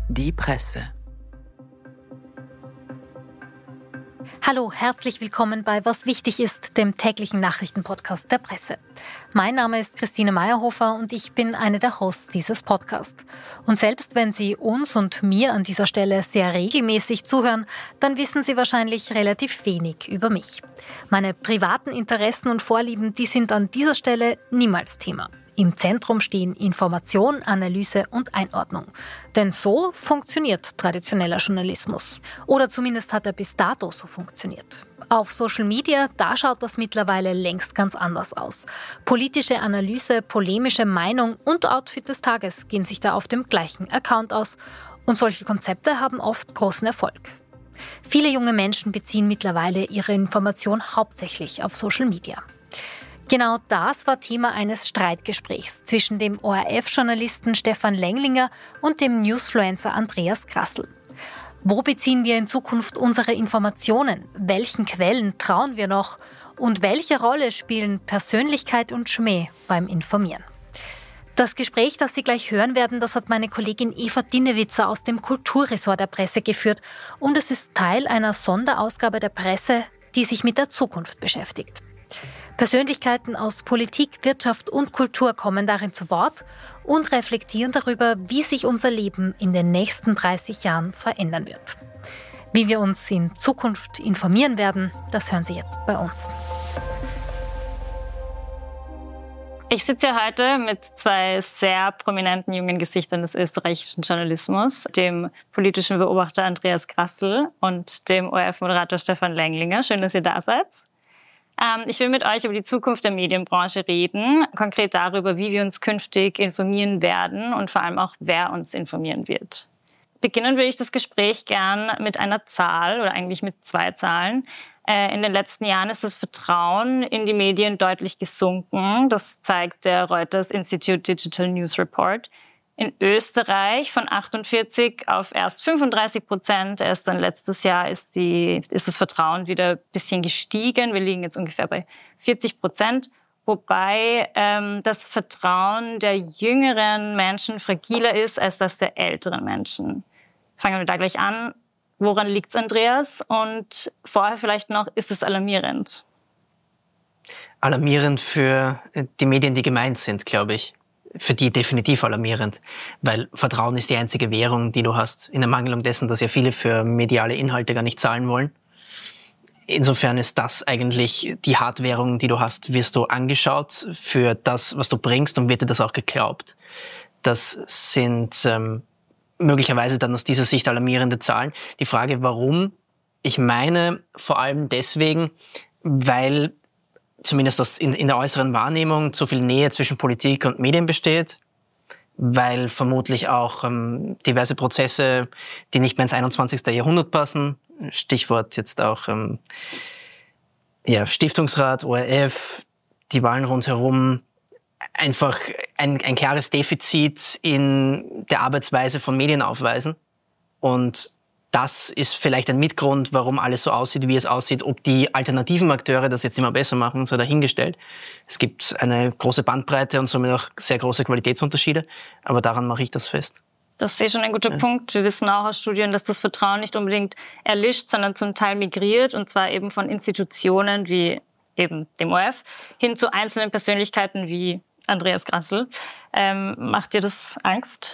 Die Presse. Hallo, herzlich willkommen bei Was wichtig ist, dem täglichen Nachrichtenpodcast der Presse. Mein Name ist Christine Meyerhofer und ich bin eine der Hosts dieses Podcasts. Und selbst wenn Sie uns und mir an dieser Stelle sehr regelmäßig zuhören, dann wissen Sie wahrscheinlich relativ wenig über mich. Meine privaten Interessen und Vorlieben, die sind an dieser Stelle niemals Thema. Im Zentrum stehen Information, Analyse und Einordnung. Denn so funktioniert traditioneller Journalismus. Oder zumindest hat er bis dato so funktioniert. Auf Social Media, da schaut das mittlerweile längst ganz anders aus. Politische Analyse, polemische Meinung und Outfit des Tages gehen sich da auf dem gleichen Account aus. Und solche Konzepte haben oft großen Erfolg. Viele junge Menschen beziehen mittlerweile ihre Information hauptsächlich auf Social Media. Genau das war Thema eines Streitgesprächs zwischen dem ORF-Journalisten Stefan Lenglinger und dem Newsfluencer Andreas Grassl. Wo beziehen wir in Zukunft unsere Informationen? Welchen Quellen trauen wir noch? Und welche Rolle spielen Persönlichkeit und Schmäh beim Informieren? Das Gespräch, das Sie gleich hören werden, das hat meine Kollegin Eva Dinnewitzer aus dem Kulturressort der Presse geführt. Und es ist Teil einer Sonderausgabe der Presse, die sich mit der Zukunft beschäftigt. Persönlichkeiten aus Politik, Wirtschaft und Kultur kommen darin zu Wort und reflektieren darüber, wie sich unser Leben in den nächsten 30 Jahren verändern wird. Wie wir uns in Zukunft informieren werden, das hören Sie jetzt bei uns. Ich sitze hier heute mit zwei sehr prominenten jungen Gesichtern des österreichischen Journalismus, dem politischen Beobachter Andreas Grassl und dem ORF-Moderator Stefan Lenglinger. Schön, dass ihr da seid. Ich will mit euch über die Zukunft der Medienbranche reden, konkret darüber, wie wir uns künftig informieren werden und vor allem auch, wer uns informieren wird. Beginnen will ich das Gespräch gern mit einer Zahl oder eigentlich mit zwei Zahlen. In den letzten Jahren ist das Vertrauen in die Medien deutlich gesunken. Das zeigt der Reuters Institute Digital News Report. In Österreich von 48 auf erst 35%. Erst dann letztes Jahr ist das Vertrauen wieder ein bisschen gestiegen. Wir liegen jetzt ungefähr bei 40%. Wobei das Vertrauen der jüngeren Menschen fragiler ist als das der älteren Menschen. Fangen wir da gleich an. Woran liegt's, Andreas? Und vorher vielleicht noch, ist es alarmierend? Alarmierend für die Medien, die gemeint sind, glaube ich. Für die definitiv alarmierend, weil Vertrauen ist die einzige Währung, die du hast, in Ermangelung dessen, dass ja viele für mediale Inhalte gar nicht zahlen wollen. Insofern ist das eigentlich die Hardwährung, die du hast. Wirst du angeschaut für das, was du bringst, und wird dir das auch geglaubt. Das sind möglicherweise dann aus dieser Sicht alarmierende Zahlen. Die Frage, warum? Ich meine vor allem deswegen, weil zumindest in der äußeren Wahrnehmung zu viel Nähe zwischen Politik und Medien besteht, weil vermutlich auch diverse Prozesse, die nicht mehr ins 21. Jahrhundert passen, Stichwort jetzt auch Stiftungsrat, ORF, die Wahlen rundherum, einfach ein klares Defizit in der Arbeitsweise von Medien aufweisen. Und das ist vielleicht ein Mitgrund, warum alles so aussieht, wie es aussieht. Ob die alternativen Akteure das jetzt immer besser machen, sei dahingestellt. Es gibt eine große Bandbreite und somit auch sehr große Qualitätsunterschiede. Aber daran mache ich das fest. Das ist schon ein guter Punkt. Wir wissen auch aus Studien, dass das Vertrauen nicht unbedingt erlischt, sondern zum Teil migriert. Und zwar eben von Institutionen wie eben dem ORF hin zu einzelnen Persönlichkeiten wie Andreas Grassl. Macht dir das Angst?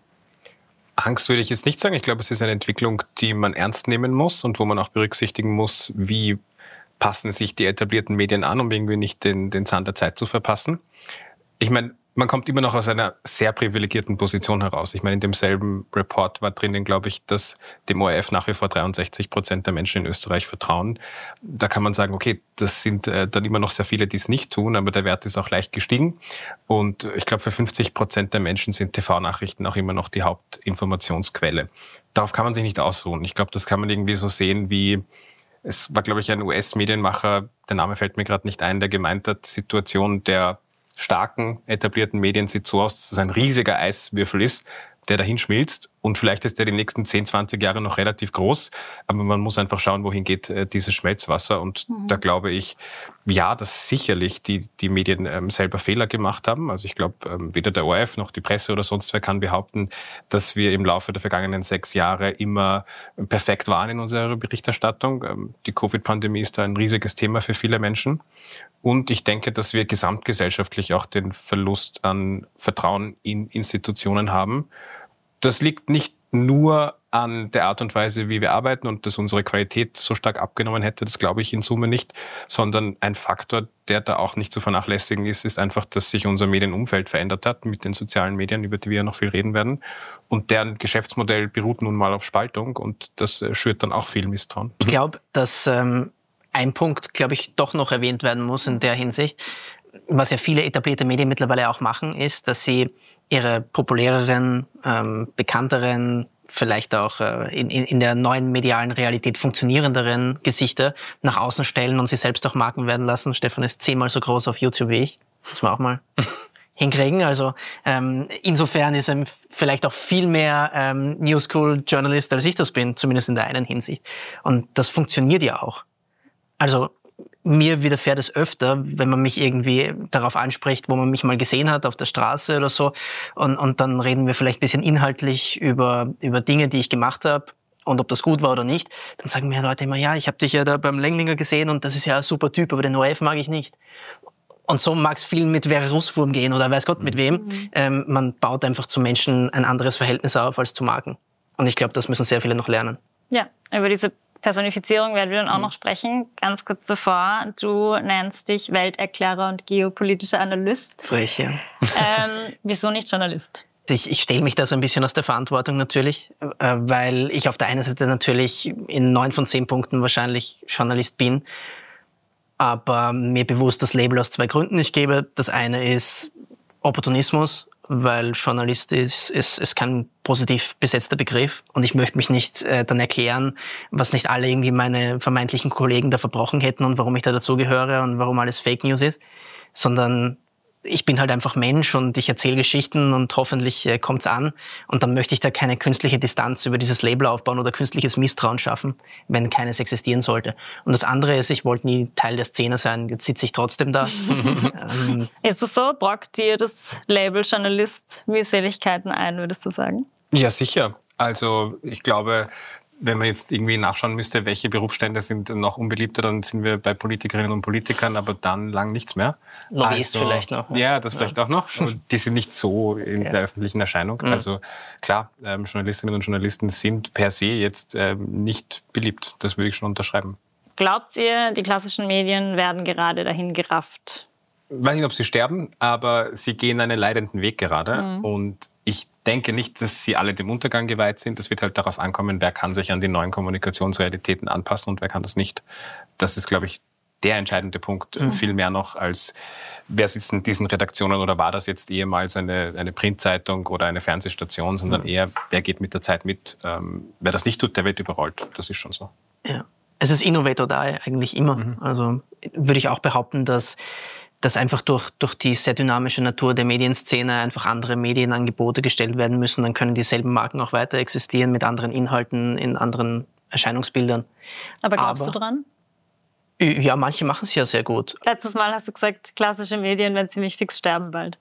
Angst würde ich jetzt nicht sagen. Ich glaube, es ist eine Entwicklung, die man ernst nehmen muss und wo man auch berücksichtigen muss, wie passen sich die etablierten Medien an, um irgendwie nicht den Zahn der Zeit zu verpassen. Ich meine, man kommt immer noch aus einer sehr privilegierten Position heraus. Ich meine, in demselben Report war drinnen, glaube ich, dass dem ORF nach wie vor 63% der Menschen in Österreich vertrauen. Da kann man sagen, okay, das sind dann immer noch sehr viele, die es nicht tun, aber der Wert ist auch leicht gestiegen. Und ich glaube, für 50% der Menschen sind TV-Nachrichten auch immer noch die Hauptinformationsquelle. Darauf kann man sich nicht ausruhen. Ich glaube, das kann man irgendwie so sehen wie, es war, glaube ich, ein US-Medienmacher, der Name fällt mir gerade nicht ein, der gemeint hat, Situation der starken, etablierten Medien sieht so aus, dass es ein riesiger Eiswürfel ist, der dahin schmilzt. Und vielleicht ist der die nächsten 10, 20 Jahre noch relativ groß. Aber man muss einfach schauen, wohin geht dieses Schmelzwasser. Und da glaube ich, ja, dass sicherlich die Medien selber Fehler gemacht haben. Also ich glaube, weder der ORF noch die Presse oder sonst wer kann behaupten, dass wir im Laufe der vergangenen 6 Jahre immer perfekt waren in unserer Berichterstattung. Die Covid-Pandemie ist da ein riesiges Thema für viele Menschen. Und ich denke, dass wir gesamtgesellschaftlich auch den Verlust an Vertrauen in Institutionen haben. Das liegt nicht nur an der Art und Weise, wie wir arbeiten und dass unsere Qualität so stark abgenommen hätte, das glaube ich in Summe nicht, sondern ein Faktor, der da auch nicht zu vernachlässigen ist einfach, dass sich unser Medienumfeld verändert hat mit den sozialen Medien, über die wir ja noch viel reden werden. Und deren Geschäftsmodell beruht nun mal auf Spaltung und das schürt dann auch viel Misstrauen. Ich glaube, dass ein Punkt, glaube ich, doch noch erwähnt werden muss in der Hinsicht. Was ja viele etablierte Medien mittlerweile auch machen, ist, dass sie ihre populäreren, bekannteren, vielleicht auch in der neuen medialen Realität funktionierenderen Gesichter nach außen stellen und sie selbst auch Marken werden lassen. Stefan ist 10-mal so groß auf YouTube wie ich. Das muss man auch mal hinkriegen. Also insofern ist er vielleicht auch viel mehr Newschool-Journalist, als ich das bin, zumindest in der einen Hinsicht. Und das funktioniert ja auch. Also mir widerfährt es öfter, wenn man mich irgendwie darauf anspricht, wo man mich mal gesehen hat, auf der Straße oder so. Und dann reden wir vielleicht ein bisschen inhaltlich über Dinge, die ich gemacht habe und ob das gut war oder nicht. Dann sagen mir Leute immer, ja, ich habe dich ja da beim Lenglinger gesehen und das ist ja ein super Typ, aber den ORF mag ich nicht. Und so mag es viel mit Vera Russwurm gehen oder weiß Gott mit wem. Man baut einfach zu Menschen ein anderes Verhältnis auf als zu Marken. Und ich glaube, das müssen sehr viele noch lernen. Ja, über diese Personifizierung werden wir dann auch noch sprechen. Ganz kurz zuvor, du nennst dich Welterklärer und geopolitischer Analyst. Frech, ja. Wieso nicht Journalist? Ich stelle mich da so ein bisschen aus der Verantwortung natürlich, weil ich auf der einen Seite natürlich in 9 von 10 Punkten wahrscheinlich Journalist bin, aber mir bewusst das Label aus 2 Gründen nicht gebe. Das eine ist Opportunismus, weil Journalist ist kein positiv besetzter Begriff und ich möchte mich nicht dann erklären, was nicht alle irgendwie meine vermeintlichen Kollegen da verbrochen hätten und warum ich da dazugehöre und warum alles Fake News ist, sondern ich bin halt einfach Mensch und ich erzähle Geschichten und hoffentlich kommt's an und dann möchte ich da keine künstliche Distanz über dieses Label aufbauen oder künstliches Misstrauen schaffen, wenn keines existieren sollte. Und das andere ist, ich wollte nie Teil der Szene sein, jetzt sitze ich trotzdem da. Ist es so? Brockt dir das Label Journalist Mühseligkeiten ein, würdest du sagen? Ja, sicher. Also ich glaube, wenn man jetzt irgendwie nachschauen müsste, welche Berufsstände sind noch unbeliebter, dann sind wir bei Politikerinnen und Politikern, aber dann lang nichts mehr. Lobbyist vielleicht noch. Ja, das vielleicht auch noch. Aber die sind nicht so in der öffentlichen Erscheinung. Also klar, Journalistinnen und Journalisten sind per se jetzt nicht beliebt. Das würde ich schon unterschreiben. Glaubt ihr, die klassischen Medien werden gerade dahin gerafft? Ich weiß nicht, ob sie sterben, aber sie gehen einen leidenden Weg gerade. Und ich denke nicht, dass sie alle dem Untergang geweiht sind. Es wird halt darauf ankommen, wer kann sich an die neuen Kommunikationsrealitäten anpassen und wer kann das nicht. Das ist, glaube ich, der entscheidende Punkt. Viel mehr noch als, wer sitzt in diesen Redaktionen oder war das jetzt ehemals eine Printzeitung oder eine Fernsehstation, sondern eher, wer geht mit der Zeit mit. Wer das nicht tut, der wird überrollt. Das ist schon so. Ja. Es ist Innovator da eigentlich immer. Also würde ich auch behaupten, dass einfach durch die sehr dynamische Natur der Medienszene einfach andere Medienangebote gestellt werden müssen. Dann können dieselben Marken auch weiter existieren mit anderen Inhalten, in anderen Erscheinungsbildern. Aber glaubst du dran? Ja, manche machen es ja sehr gut. Letztes Mal hast du gesagt, klassische Medien werden ziemlich fix sterben bald.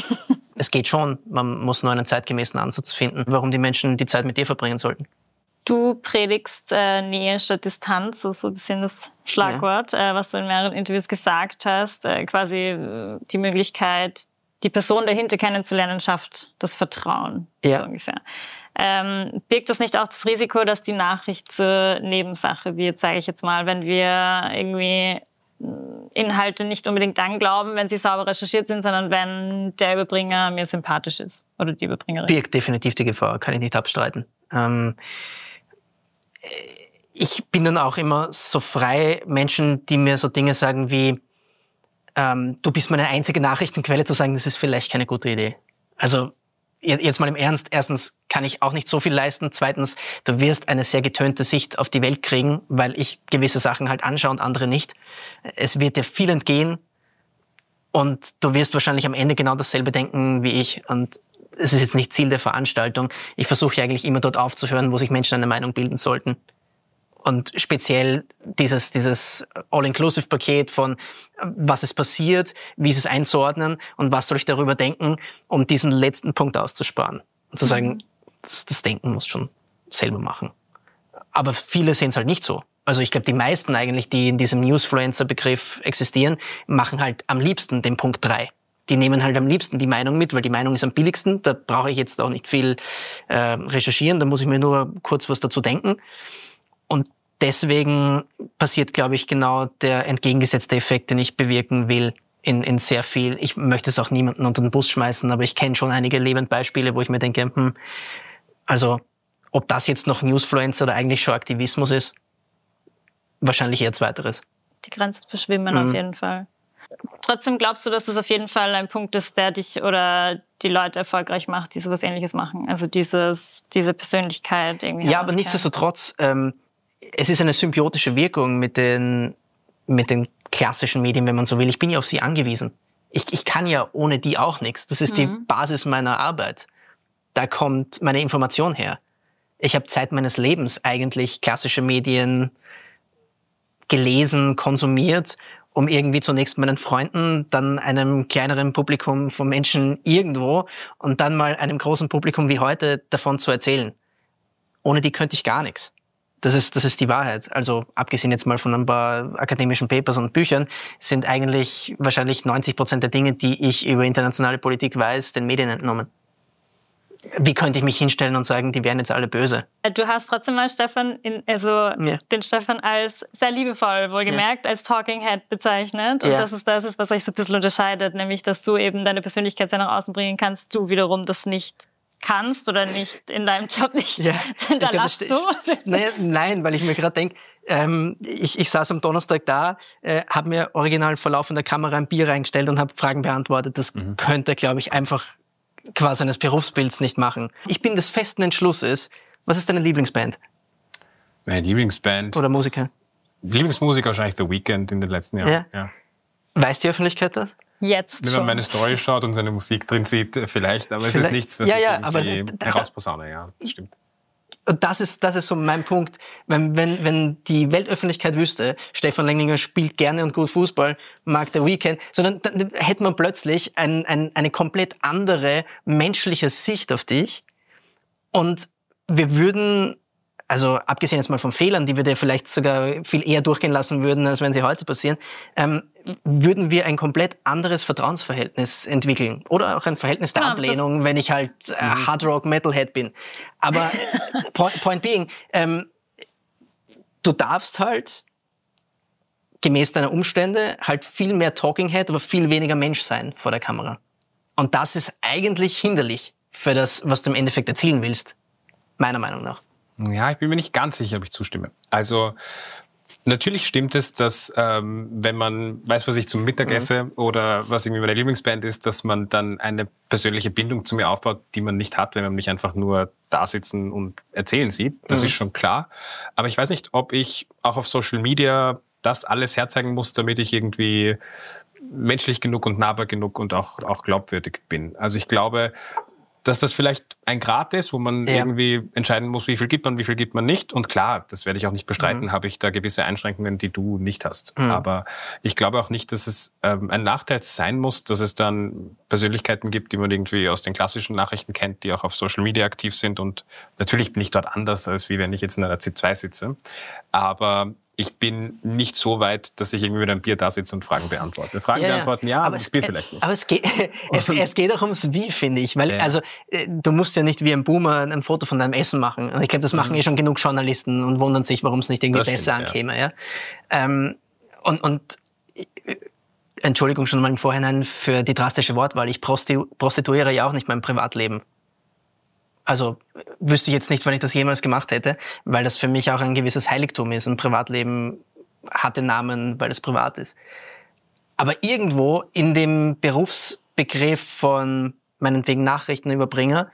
Es geht schon. Man muss nur einen zeitgemäßen Ansatz finden, warum die Menschen die Zeit mit dir verbringen sollten. Du predigst Nähe statt Distanz, das ist so ein bisschen das Schlagwort, was du in mehreren Interviews gesagt hast. Quasi die Möglichkeit, die Person dahinter kennenzulernen, schafft das Vertrauen, so ungefähr. Birgt das nicht auch das Risiko, dass die Nachricht zur Nebensache wird, sage ich jetzt mal, wenn wir irgendwie Inhalte nicht unbedingt dann glauben, wenn sie sauber recherchiert sind, sondern wenn der Überbringer mir sympathisch ist oder die Überbringerin? Birgt definitiv die Gefahr, kann ich nicht abstreiten. Ich bin dann auch immer so frei, Menschen, die mir so Dinge sagen wie, du bist meine einzige Nachrichtenquelle, zu sagen, das ist vielleicht keine gute Idee. Also jetzt mal im Ernst, erstens kann ich auch nicht so viel leisten, zweitens, du wirst eine sehr getönte Sicht auf die Welt kriegen, weil ich gewisse Sachen halt anschaue und andere nicht. Es wird dir viel entgehen und du wirst wahrscheinlich am Ende genau dasselbe denken wie ich und es ist jetzt nicht Ziel der Veranstaltung. Ich versuche ja eigentlich immer dort aufzuhören, wo sich Menschen eine Meinung bilden sollten. Und speziell dieses All-Inclusive-Paket von was ist passiert, wie ist es einzuordnen und was soll ich darüber denken, um diesen letzten Punkt auszusparen. Und zu sagen, das Denken musst du schon selber machen. Aber viele sehen es halt nicht so. Also ich glaube, die meisten eigentlich, die in diesem Newsfluencer-Begriff existieren, machen halt am liebsten den Punkt 3. Die nehmen halt am liebsten die Meinung mit, weil die Meinung ist am billigsten. Da brauche ich jetzt auch nicht viel recherchieren, da muss ich mir nur kurz was dazu denken. Und deswegen passiert, glaube ich, genau der entgegengesetzte Effekt, den ich bewirken will in sehr viel. Ich möchte es auch niemanden unter den Bus schmeißen, aber ich kenne schon einige Lebendbeispiele, wo ich mir denke, also ob das jetzt noch Newsfluencer oder eigentlich schon Aktivismus ist, wahrscheinlich eher zweiteres. Die Grenzen verschwimmen auf jeden Fall. Trotzdem glaubst du, dass das auf jeden Fall ein Punkt ist, der dich oder die Leute erfolgreich macht, die sowas Ähnliches machen? Also diese Persönlichkeit irgendwie. Ja, aber nichtsdestotrotz, es ist eine symbiotische Wirkung mit den klassischen Medien, wenn man so will. Ich bin ja auf sie angewiesen. Ich kann ja ohne die auch nichts. Das ist die Basis meiner Arbeit. Da kommt meine Information her. Ich habe Zeit meines Lebens eigentlich klassische Medien gelesen, konsumiert, um irgendwie zunächst meinen Freunden, dann einem kleineren Publikum von Menschen irgendwo und dann mal einem großen Publikum wie heute davon zu erzählen. Ohne die könnte ich gar nichts. Das ist die Wahrheit. Also abgesehen jetzt mal von ein paar akademischen Papers und Büchern, sind eigentlich wahrscheinlich 90% der Dinge, die ich über internationale Politik weiß, den Medien entnommen. Wie könnte ich mich hinstellen und sagen, die wären jetzt alle böse? Du hast trotzdem mal den Stefan als sehr liebevoll, wohlgemerkt, als Talking Head bezeichnet. Und das ist, was euch so ein bisschen unterscheidet, nämlich, dass du eben deine Persönlichkeit sehr nach außen bringen kannst, du wiederum das nicht kannst oder nicht in deinem Job nicht hinterlässt du? Nein, weil ich mir gerade denke, ich saß am Donnerstag da, habe mir original vor laufender Kamera ein Bier reingestellt und habe Fragen beantwortet. Das könnte, glaube ich, einfach quasi eines Berufsbilds nicht machen. Ich bin des festen Entschlusses. Was ist deine Lieblingsband? Meine Lieblingsband? Oder Musiker? Lieblingsmusiker wahrscheinlich The Weeknd in den letzten Jahren. Ja. Weiß die Öffentlichkeit das? Jetzt wenn man meine Story schaut und seine Musik drin sieht, vielleicht, aber es ist nichts, was ich irgendwie herausposaune. Ja, das stimmt. Und das ist so mein Punkt. Wenn die Weltöffentlichkeit wüsste, Stefan Lenglinger spielt gerne und gut Fußball, mag The Weeknd, sondern dann hätte man plötzlich eine komplett andere menschliche Sicht auf dich. Und wir würden, also abgesehen jetzt mal von Fehlern, die wir dir vielleicht sogar viel eher durchgehen lassen würden, als wenn sie heute passieren, würden wir ein komplett anderes Vertrauensverhältnis entwickeln. Oder auch ein Verhältnis der Ablehnung, wenn ich halt Hard-Rock-Metalhead bin. Aber point being, du darfst halt gemäß deiner Umstände halt viel mehr Talking Head, aber viel weniger Mensch sein vor der Kamera. Und das ist eigentlich hinderlich für das, was du im Endeffekt erzielen willst. Meiner Meinung nach. Ja, ich bin mir nicht ganz sicher, ob ich zustimme. Also natürlich stimmt es, dass wenn man weiß, was ich zum Mittag esse oder was irgendwie meine Lieblingsband ist, dass man dann eine persönliche Bindung zu mir aufbaut, die man nicht hat, wenn man mich einfach nur da sitzen und erzählen sieht. Das ist schon klar. Aber ich weiß nicht, ob ich auch auf Social Media das alles herzeigen muss, damit ich irgendwie menschlich genug und nahbar genug und auch glaubwürdig bin. Also ich glaube, dass das vielleicht ein Grad ist, wo man irgendwie entscheiden muss, wie viel gibt man nicht. Und klar, das werde ich auch nicht bestreiten, habe ich da gewisse Einschränkungen, die du nicht hast. Aber ich glaube auch nicht, dass es ein Nachteil sein muss, dass es dann Persönlichkeiten gibt, die man irgendwie aus den klassischen Nachrichten kennt, die auch auf Social Media aktiv sind. Und natürlich bin ich dort anders, als wie wenn ich jetzt in einer C2 sitze. Aber ich bin nicht so weit, dass ich irgendwie mit einem Bier da sitze und Fragen beantworte. Fragen beantworten, aber das Bier vielleicht nicht. Aber es geht auch ums Wie, finde ich. Weil, also, du musst ja nicht wie ein Boomer ein Foto von deinem Essen machen. Und ich glaube, das machen schon genug Journalisten und wundern sich, warum es nicht irgendwie besser ankäme. Ja. Entschuldigung schon mal im Vorhinein für die drastische Wortwahl. Ich prostituiere ja auch nicht mein Privatleben. Also wüsste ich jetzt nicht, wann ich das jemals gemacht hätte, weil das für mich auch ein gewisses Heiligtum ist. Ein Privatleben hat den Namen, weil es privat ist. Aber irgendwo in dem Berufsbegriff von meinetwegen Nachrichtenüberbringer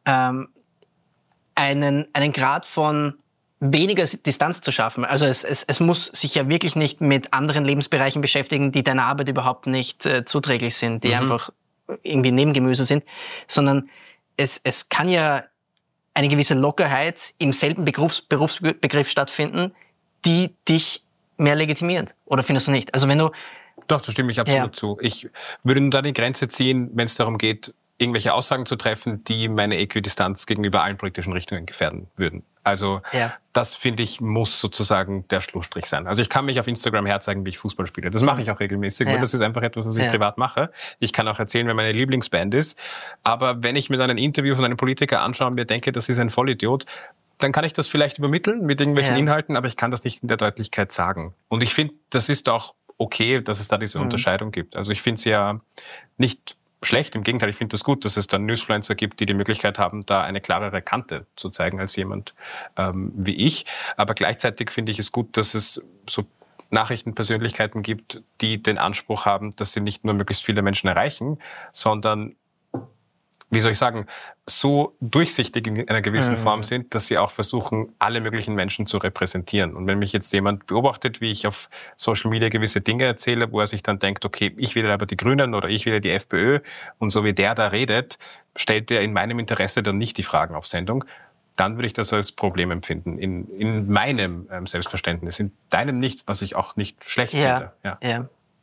einen Grad von weniger Distanz zu schaffen. Also es muss sich ja wirklich nicht mit anderen Lebensbereichen beschäftigen, die deiner Arbeit überhaupt nicht zuträglich sind, die einfach irgendwie Nebengemüse sind, sondern es kann ja eine gewisse Lockerheit im selben Berufsbegriff stattfinden, die dich mehr legitimiert. Oder findest du nicht? Also wenn du... Doch, da stimme ich absolut zu. Ich würde nur da die Grenze ziehen, wenn es darum geht, irgendwelche Aussagen zu treffen, die meine Äquidistanz gegenüber allen politischen Richtungen gefährden würden. Also das, finde ich, muss sozusagen der Schlussstrich sein. Also ich kann mich auf Instagram herzeigen, wie ich Fußball spiele. Das mache ich auch regelmäßig, weil das ist einfach etwas, was ich privat mache. Ich kann auch erzählen, wer meine Lieblingsband ist. Aber wenn ich mir dann ein Interview von einem Politiker anschaue und mir denke, das ist ein Vollidiot, dann kann ich das vielleicht übermitteln mit irgendwelchen Inhalten, aber ich kann das nicht in der Deutlichkeit sagen. Und ich finde, das ist auch okay, dass es da diese Unterscheidung gibt. Also ich finde es ja nicht schlecht, im Gegenteil, ich finde das gut, dass es dann Newsfluencer gibt, die die Möglichkeit haben, da eine klarere Kante zu zeigen als jemand wie ich. Aber gleichzeitig finde ich es gut, dass es so Nachrichtenpersönlichkeiten gibt, die den Anspruch haben, dass sie nicht nur möglichst viele Menschen erreichen, sondern, wie soll ich sagen, so durchsichtig in einer gewissen Form sind, dass sie auch versuchen, alle möglichen Menschen zu repräsentieren. Und wenn mich jetzt jemand beobachtet, wie ich auf Social Media gewisse Dinge erzähle, wo er sich dann denkt, okay, ich wähle aber die Grünen oder ich wähle die FPÖ und so wie der da redet, stellt der in meinem Interesse dann nicht die Fragen auf Sendung, dann würde ich das als Problem empfinden. In meinem Selbstverständnis, in deinem nicht, was ich auch nicht schlecht finde. Ja.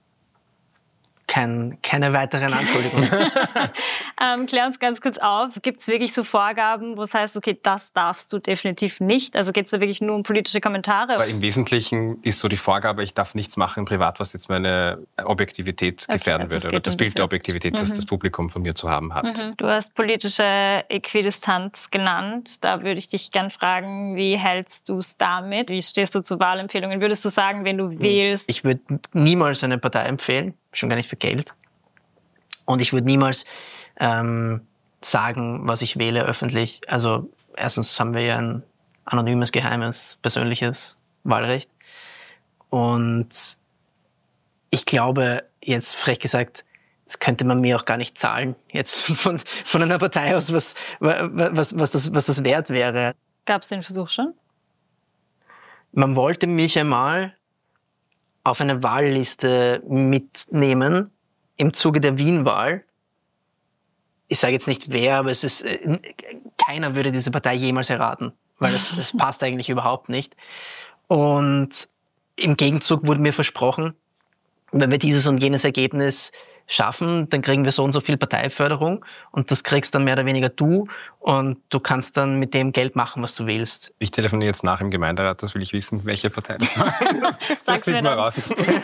Keine weiteren Anschuldigungen. Klär uns ganz kurz auf. Gibt es wirklich so Vorgaben, wo es heißt, okay, das darfst du definitiv nicht? Also geht es da wirklich nur um politische Kommentare? Aber im Wesentlichen ist so die Vorgabe, ich darf nichts machen privat, was jetzt meine Objektivität gefährden würde. Oder das Bild der Objektivität, das das Publikum von mir zu haben hat. Du hast politische Äquidistanz genannt. Da würde ich dich gern fragen, wie hältst du es damit? Wie stehst du zu Wahlempfehlungen? Würdest du sagen, wenn du wählst? Ich würde niemals eine Partei empfehlen, schon gar nicht für Geld. Und ich würde niemals sagen, was ich wähle öffentlich. Also erstens haben wir ja ein anonymes, geheimes, persönliches Wahlrecht. Und ich glaube, jetzt frech gesagt, das könnte man mir auch gar nicht zahlen, jetzt von einer Partei aus, was das wert wäre. Gab es den Versuch schon? Man wollte mich einmal auf eine Wahlliste mitnehmen im Zuge der Wien-Wahl. Ich sage jetzt nicht wer, aber keiner würde diese Partei jemals erraten, weil das passt eigentlich überhaupt nicht. Und im Gegenzug wurde mir versprochen, wenn wir dieses und jenes Ergebnis schaffen, dann kriegen wir so und so viel Parteiförderung und das kriegst dann mehr oder weniger du und du kannst dann mit dem Geld machen, was du willst. Ich telefoniere jetzt nach im Gemeinderat, das will ich wissen, welche Partei das war. Das kriegt mal raus.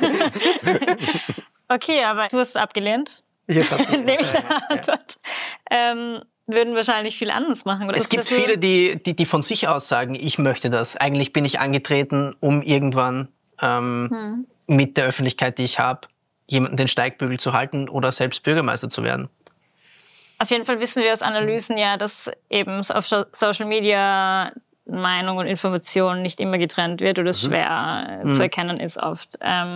Okay, aber du hast es abgelehnt. Ich habe Nehme ich da dort. Würden wahrscheinlich viel anders machen. Oder es gibt viele, die von sich aus sagen, ich möchte das. Eigentlich bin ich angetreten, um irgendwann mit der Öffentlichkeit, die ich habe, jemanden den Steigbügel zu halten oder selbst Bürgermeister zu werden. Auf jeden Fall wissen wir aus Analysen ja, dass eben auf Social Media Meinung und Information nicht immer getrennt wird oder es schwer zu erkennen ist oft.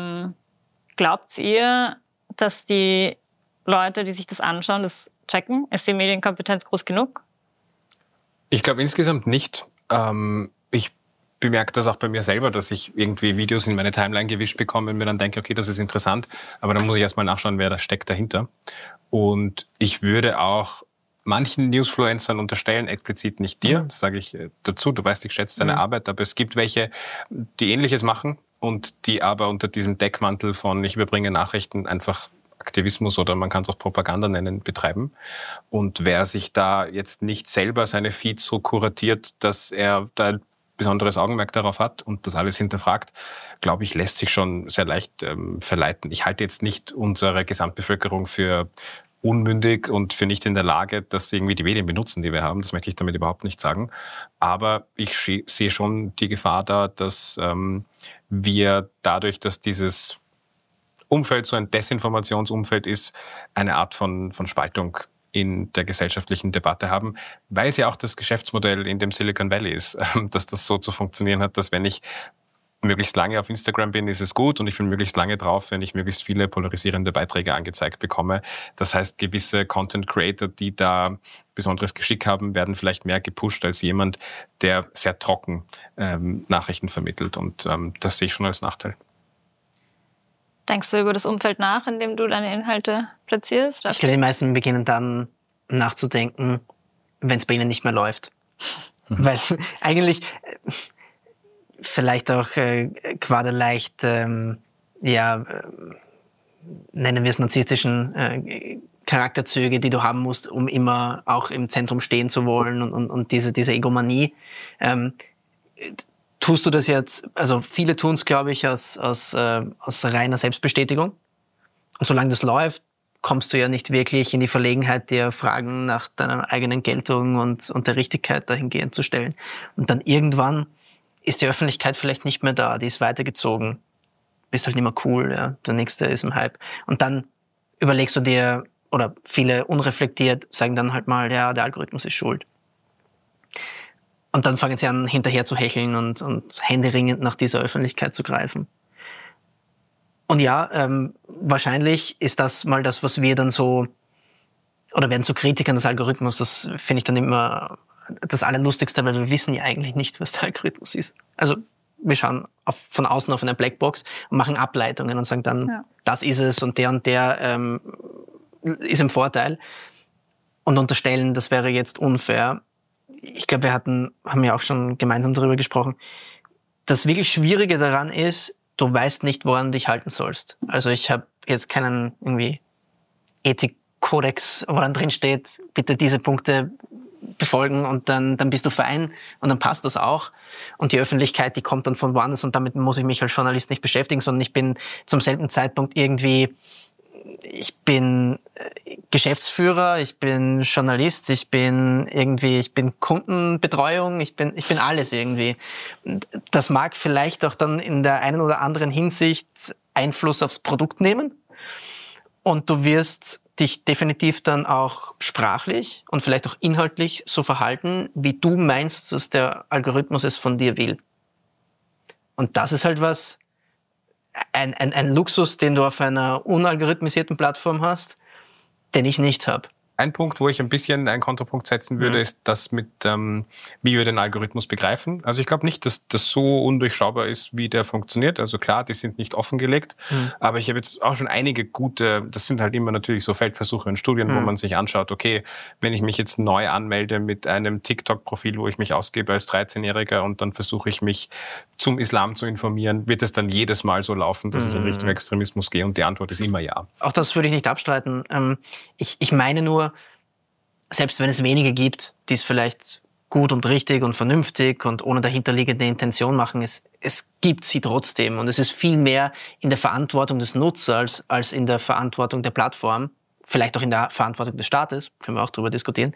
Glaubt ihr, dass die Leute, die sich das anschauen, das checken? Ist die Medienkompetenz groß genug? Ich glaube insgesamt nicht. Ich bemerke das auch bei mir selber, dass ich irgendwie Videos in meine Timeline gewischt bekomme und mir dann denke, okay, das ist interessant, aber dann muss ich erstmal nachschauen, wer da steckt dahinter. Und ich würde auch manchen Newsfluencern unterstellen, explizit nicht dir, das sage ich dazu, du weißt, ich schätze deine Arbeit, aber es gibt welche, die Ähnliches machen und die aber unter diesem Deckmantel von ich überbringe Nachrichten einfach Aktivismus oder man kann es auch Propaganda nennen, betreiben. Und wer sich da jetzt nicht selber seine Feeds so kuratiert, dass er da ein besonderes Augenmerk darauf hat und das alles hinterfragt, glaube ich, lässt sich schon sehr leicht verleiten. Ich halte jetzt nicht unsere Gesamtbevölkerung für unmündig und für nicht in der Lage, dass sie irgendwie die Medien benutzen, die wir haben. Das möchte ich damit überhaupt nicht sagen. Aber ich sehe schon die Gefahr da, dass wir dadurch, dass dieses Umfeld so ein Desinformationsumfeld ist, eine Art von Spaltung in der gesellschaftlichen Debatte haben, weil es ja auch das Geschäftsmodell in dem Silicon Valley ist, dass das so zu funktionieren hat, dass wenn ich möglichst lange auf Instagram bin, ist es gut und ich bin möglichst lange drauf, wenn ich möglichst viele polarisierende Beiträge angezeigt bekomme. Das heißt, gewisse Content Creator, die da besonderes Geschick haben, werden vielleicht mehr gepusht als jemand, der sehr trocken Nachrichten vermittelt und das sehe ich schon als Nachteil. Denkst du über das Umfeld nach, in dem du deine Inhalte platzierst? Ich glaube, die meisten beginnen dann nachzudenken, wenn es bei ihnen nicht mehr läuft. Weil eigentlich vielleicht auch gerade leicht, nennen wir es narzisstischen Charakterzüge, die du haben musst, um immer auch im Zentrum stehen zu wollen und diese Egomanie. Tust du das jetzt, also viele tun es, glaube ich, aus reiner Selbstbestätigung. Und solange das läuft, kommst du ja nicht wirklich in die Verlegenheit, dir Fragen nach deiner eigenen Geltung und der Richtigkeit dahingehend zu stellen. Und dann irgendwann ist die Öffentlichkeit vielleicht nicht mehr da, die ist weitergezogen. Bist halt nicht mehr cool, ja. Der Nächste ist im Hype. Und dann überlegst du dir, oder viele unreflektiert sagen dann halt mal, ja, der Algorithmus ist schuld. Und dann fangen sie an, hinterher zu hecheln und händeringend nach dieser Öffentlichkeit zu greifen. Und ja, wahrscheinlich ist das mal das, was wir dann so, oder werden zu Kritikern des Algorithmus, das finde ich dann immer das Allerlustigste, weil wir wissen ja eigentlich nicht, was der Algorithmus ist. Also wir schauen von außen auf eine Blackbox und machen Ableitungen und sagen dann, das ist es und der ist im Vorteil und unterstellen, das wäre jetzt unfair. Ich glaube, wir haben ja auch schon gemeinsam darüber gesprochen. Das wirklich Schwierige daran ist, du weißt nicht, woran du dich halten sollst. Also ich habe jetzt keinen irgendwie Ethikkodex, woran drin steht, bitte diese Punkte befolgen und dann bist du fein und dann passt das auch. Und die Öffentlichkeit, die kommt dann von woanders und damit muss ich mich als Journalist nicht beschäftigen, sondern ich bin zum selben Zeitpunkt ich bin Geschäftsführer, ich bin Journalist, ich bin Kundenbetreuung, ich bin alles irgendwie. Das mag vielleicht auch dann in der einen oder anderen Hinsicht Einfluss aufs Produkt nehmen und du wirst dich definitiv dann auch sprachlich und vielleicht auch inhaltlich so verhalten, wie du meinst, dass der Algorithmus es von dir will. Und das ist halt ein Luxus, den du auf einer unalgorithmisierten Plattform hast, den ich nicht habe. Ein Punkt, wo ich ein bisschen einen Kontrapunkt setzen würde, ist das mit, wie wir den Algorithmus begreifen. Also ich glaube nicht, dass das so undurchschaubar ist, wie der funktioniert. Also klar, die sind nicht offengelegt, aber ich habe jetzt auch schon einige gute, das sind halt immer natürlich so Feldversuche und Studien, wo man sich anschaut, okay, wenn ich mich jetzt neu anmelde mit einem TikTok-Profil, wo ich mich ausgebe als 13-Jähriger und dann versuche ich mich zum Islam zu informieren, wird es dann jedes Mal so laufen, dass ich in Richtung Extremismus gehe? Und die Antwort ist immer ja. Auch das würde ich nicht abstreiten. Ich meine nur, selbst wenn es wenige gibt, die es vielleicht gut und richtig und vernünftig und ohne dahinterliegende Intention machen, es gibt sie trotzdem. Und es ist viel mehr in der Verantwortung des Nutzers als in der Verantwortung der Plattform, vielleicht auch in der Verantwortung des Staates, können wir auch darüber diskutieren,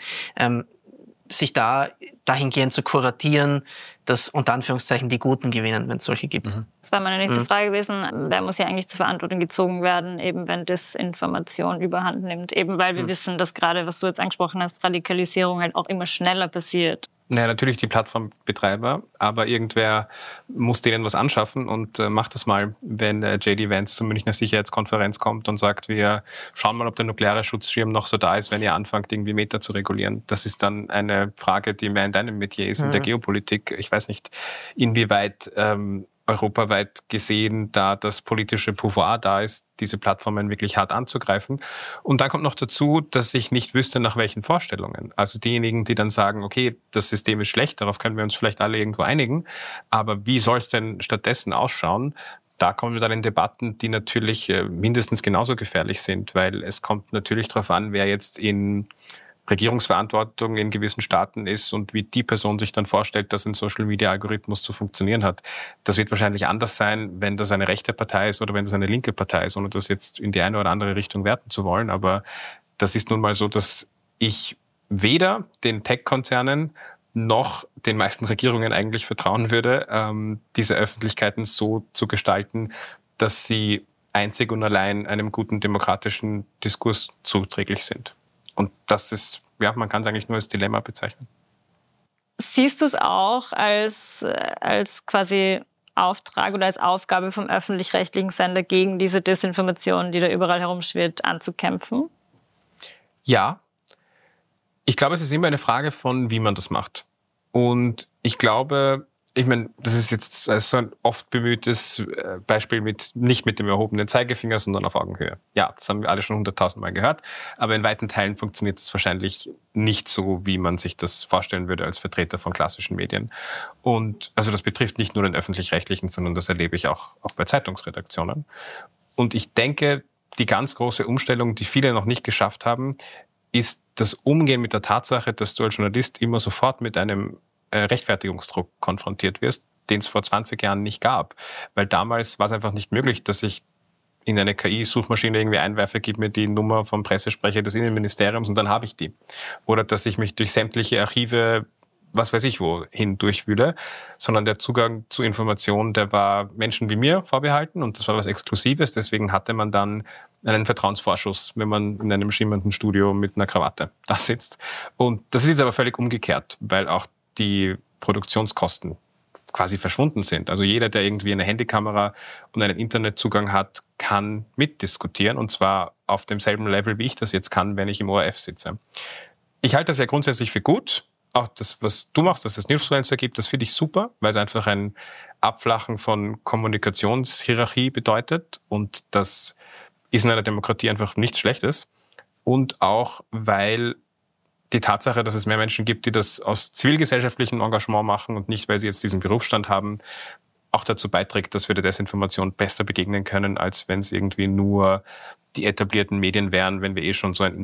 sich dahingehend zu kuratieren, dass unter Anführungszeichen die Guten gewinnen, wenn es solche gibt. Das war meine nächste Frage gewesen. Wer muss ja eigentlich zur Verantwortung gezogen werden, eben wenn Desinformation überhand nimmt? Eben weil wir wissen, dass gerade, was du jetzt angesprochen hast, Radikalisierung halt auch immer schneller passiert. Naja, natürlich die Plattformbetreiber, aber irgendwer muss denen was anschaffen und macht das mal, wenn J.D. Vance zur Münchner Sicherheitskonferenz kommt und sagt, wir schauen mal, ob der nukleare Schutzschirm noch so da ist, wenn ihr anfangt, irgendwie Meta zu regulieren. Das ist dann eine Frage, die mehr in deinem Metier ist, in der Geopolitik. Ich weiß nicht, inwieweit europaweit gesehen, da das politische Pouvoir da ist, diese Plattformen wirklich hart anzugreifen. Und dann kommt noch dazu, dass ich nicht wüsste, nach welchen Vorstellungen. Also diejenigen, die dann sagen, okay, das System ist schlecht, darauf können wir uns vielleicht alle irgendwo einigen, aber wie soll es denn stattdessen ausschauen? Da kommen wir dann in Debatten, die natürlich mindestens genauso gefährlich sind, weil es kommt natürlich darauf an, wer jetzt in Regierungsverantwortung in gewissen Staaten ist und wie die Person sich dann vorstellt, dass ein Social-Media-Algorithmus zu funktionieren hat. Das wird wahrscheinlich anders sein, wenn das eine rechte Partei ist oder wenn das eine linke Partei ist, ohne das jetzt in die eine oder andere Richtung werten zu wollen. Aber das ist nun mal so, dass ich weder den Tech-Konzernen noch den meisten Regierungen eigentlich vertrauen würde, diese Öffentlichkeiten so zu gestalten, dass sie einzig und allein einem guten demokratischen Diskurs zuträglich sind. Und das ist, ja, man kann es eigentlich nur als Dilemma bezeichnen. Siehst du es auch als quasi Auftrag oder als Aufgabe vom öffentlich-rechtlichen Sender, gegen diese Desinformation, die da überall herumschwirrt, anzukämpfen? Ja. Ich glaube, es ist immer eine Frage von, wie man das macht. Und ich glaube, Ich meine, das ist jetzt so ein oft bemühtes Beispiel nicht mit dem erhobenen Zeigefinger, sondern auf Augenhöhe. Ja, das haben wir alle schon 100.000 Mal gehört, aber in weiten Teilen funktioniert es wahrscheinlich nicht so, wie man sich das vorstellen würde als Vertreter von klassischen Medien. Und also das betrifft nicht nur den Öffentlich-Rechtlichen, sondern das erlebe ich auch bei Zeitungsredaktionen. Und ich denke, die ganz große Umstellung, die viele noch nicht geschafft haben, ist das Umgehen mit der Tatsache, dass du als Journalist immer sofort mit einem Rechtfertigungsdruck konfrontiert wirst, den es vor 20 Jahren nicht gab. Weil damals war es einfach nicht möglich, dass ich in eine KI-Suchmaschine irgendwie einwerfe, gib mir die Nummer vom Pressesprecher des Innenministeriums und dann habe ich die. Oder dass ich mich durch sämtliche Archive, was weiß ich wohin durchwühle, sondern der Zugang zu Informationen, der war Menschen wie mir vorbehalten und das war was Exklusives. Deswegen hatte man dann einen Vertrauensvorschuss, wenn man in einem schimmernden Studio mit einer Krawatte da sitzt. Und das ist jetzt aber völlig umgekehrt, weil auch die Produktionskosten quasi verschwunden sind. Also jeder, der irgendwie eine Handykamera und einen Internetzugang hat, kann mitdiskutieren und zwar auf demselben Level, wie ich das jetzt kann, wenn ich im ORF sitze. Ich halte das ja grundsätzlich für gut. Auch das, was du machst, dass es Newsfluencer gibt, das finde ich super, weil es einfach ein Abflachen von Kommunikationshierarchie bedeutet und das ist in einer Demokratie einfach nichts Schlechtes. Und auch, weil die Tatsache, dass es mehr Menschen gibt, die das aus zivilgesellschaftlichem Engagement machen und nicht, weil sie jetzt diesen Berufsstand haben, auch dazu beiträgt, dass wir der Desinformation besser begegnen können, als wenn es irgendwie nur die etablierten Medien wären, wenn wir eh schon so ein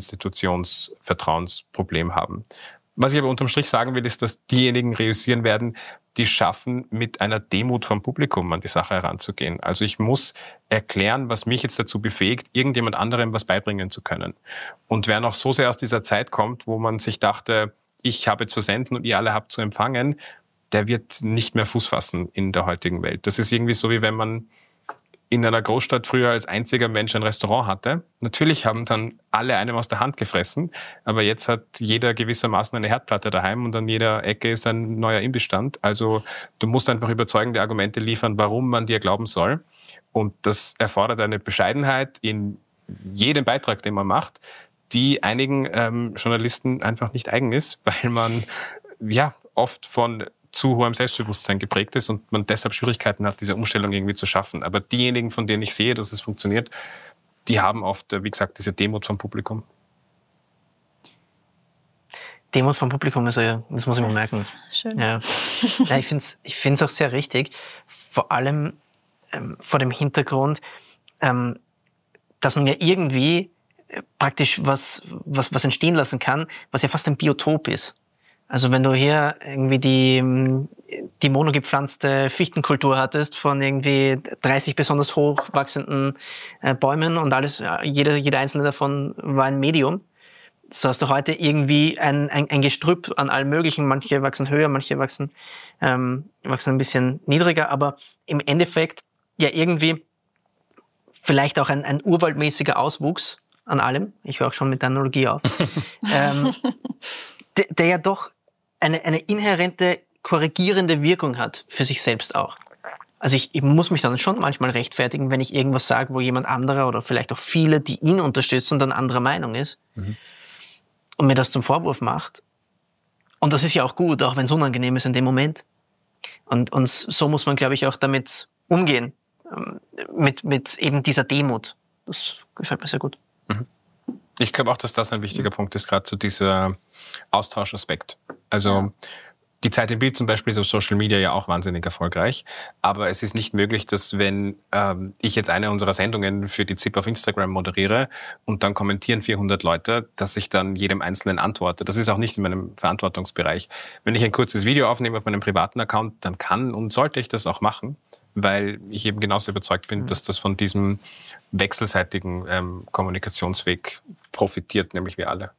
Institutionsvertrauensproblem haben. Was ich aber unterm Strich sagen will, ist, dass diejenigen reüssieren werden, die schaffen, mit einer Demut vom Publikum an die Sache heranzugehen. Also ich muss erklären, was mich jetzt dazu befähigt, irgendjemand anderem was beibringen zu können. Und wer noch so sehr aus dieser Zeit kommt, wo man sich dachte, ich habe zu senden und ihr alle habt zu empfangen, der wird nicht mehr Fuß fassen in der heutigen Welt. Das ist irgendwie so, wie wenn man in einer Großstadt früher als einziger Mensch ein Restaurant hatte. Natürlich haben dann alle einem aus der Hand gefressen, aber jetzt hat jeder gewissermaßen eine Herdplatte daheim und an jeder Ecke ist ein neuer Imbestand. Also du musst einfach überzeugende Argumente liefern, warum man dir glauben soll. Und das erfordert eine Bescheidenheit in jedem Beitrag, den man macht, die einigen Journalisten einfach nicht eigen ist, weil man ja oft von zu hohem Selbstbewusstsein geprägt ist und man deshalb Schwierigkeiten hat, diese Umstellung irgendwie zu schaffen. Aber diejenigen, von denen ich sehe, dass es funktioniert, die haben oft, wie gesagt, diese Demut vom Publikum. Demut vom Publikum, das muss ich mir merken. Schön. Ja. Ja, ich finde es auch sehr richtig, vor allem vor dem Hintergrund, dass man ja irgendwie praktisch was entstehen lassen kann, was ja fast ein Biotop ist. Also wenn du hier irgendwie die monogepflanzte Fichtenkultur hattest von irgendwie 30 besonders hoch wachsenden Bäumen und alles, jeder einzelne davon war ein Medium. So hast du heute irgendwie ein Gestrüpp an allem Möglichen. Manche wachsen höher, manche wachsen ein bisschen niedriger, aber im Endeffekt ja irgendwie vielleicht auch ein urwaldmäßiger Auswuchs an allem. Ich höre auch schon mit der Analogie auf. Der ja doch eine inhärente, korrigierende Wirkung hat für sich selbst auch. Also ich muss mich dann schon manchmal rechtfertigen, wenn ich irgendwas sage, wo jemand anderer oder vielleicht auch viele, die ihn unterstützen, dann anderer Meinung ist und mir das zum Vorwurf macht. Und das ist ja auch gut, auch wenn es unangenehm ist in dem Moment. Und so muss man, glaube ich, auch damit umgehen, mit eben dieser Demut. Das gefällt mir sehr gut. Ich glaube auch, dass das ein wichtiger Punkt ist, gerade zu dieser Austauschaspekt. Also die Zeit im Bild zum Beispiel ist auf Social Media ja auch wahnsinnig erfolgreich, aber es ist nicht möglich, dass wenn ich jetzt eine unserer Sendungen für die ZIP auf Instagram moderiere und dann kommentieren 400 Leute, dass ich dann jedem Einzelnen antworte. Das ist auch nicht in meinem Verantwortungsbereich. Wenn ich ein kurzes Video aufnehme auf meinem privaten Account, dann kann und sollte ich das auch machen, weil ich eben genauso überzeugt bin, dass das von diesem wechselseitigen Kommunikationsweg profitiert, nämlich wir alle.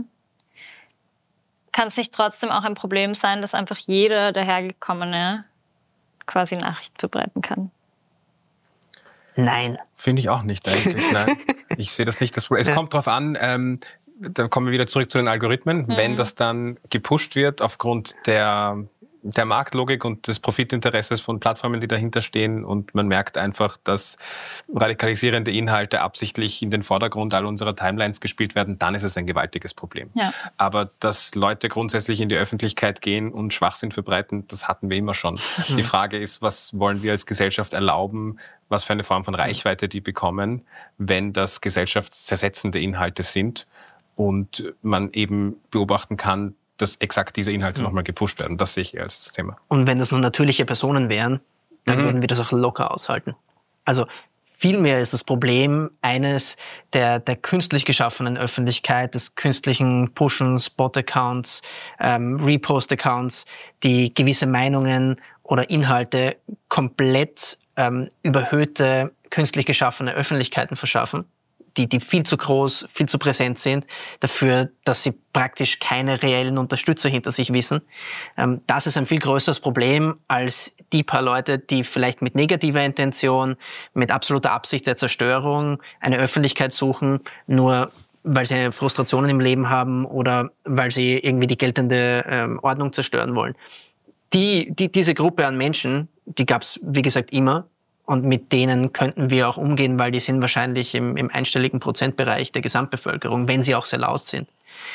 Kann es nicht trotzdem auch ein Problem sein, dass einfach jeder dahergekommene quasi Nachricht verbreiten kann? Nein. Finde ich auch nicht eigentlich. Nein. Ich sehe das nicht. Es kommt drauf an, dann kommen wir wieder zurück zu den Algorithmen. Wenn das dann gepusht wird aufgrund der der Marktlogik und des Profitinteresses von Plattformen, die dahinter stehen. Und man merkt einfach, dass radikalisierende Inhalte absichtlich in den Vordergrund all unserer Timelines gespielt werden. Dann ist es ein gewaltiges Problem. Ja. Aber dass Leute grundsätzlich in die Öffentlichkeit gehen und Schwachsinn verbreiten, das hatten wir immer schon. Die Frage ist, was wollen wir als Gesellschaft erlauben, was für eine Form von Reichweite die bekommen, wenn das gesellschaftszersetzende Inhalte sind und man eben beobachten kann, dass exakt diese Inhalte nochmal gepusht werden. Das sehe ich eher als das Thema. Und wenn das nur natürliche Personen wären, dann würden wir das auch locker aushalten. Also vielmehr ist das Problem eines der künstlich geschaffenen Öffentlichkeit, des künstlichen Pushens, Bot-Accounts, Repost-Accounts, die gewisse Meinungen oder Inhalte komplett überhöhte, künstlich geschaffene Öffentlichkeiten verschaffen, die viel zu groß, viel zu präsent sind, dafür, dass sie praktisch keine reellen Unterstützer hinter sich wissen. Das ist ein viel größeres Problem als die paar Leute, die vielleicht mit negativer Intention, mit absoluter Absicht der Zerstörung eine Öffentlichkeit suchen, nur weil sie Frustrationen im Leben haben oder weil sie irgendwie die geltende Ordnung zerstören wollen. Diese Gruppe an Menschen, die gab es, wie gesagt, immer. Und mit denen könnten wir auch umgehen, weil die sind wahrscheinlich im einstelligen Prozentbereich der Gesamtbevölkerung, wenn sie auch sehr laut sind.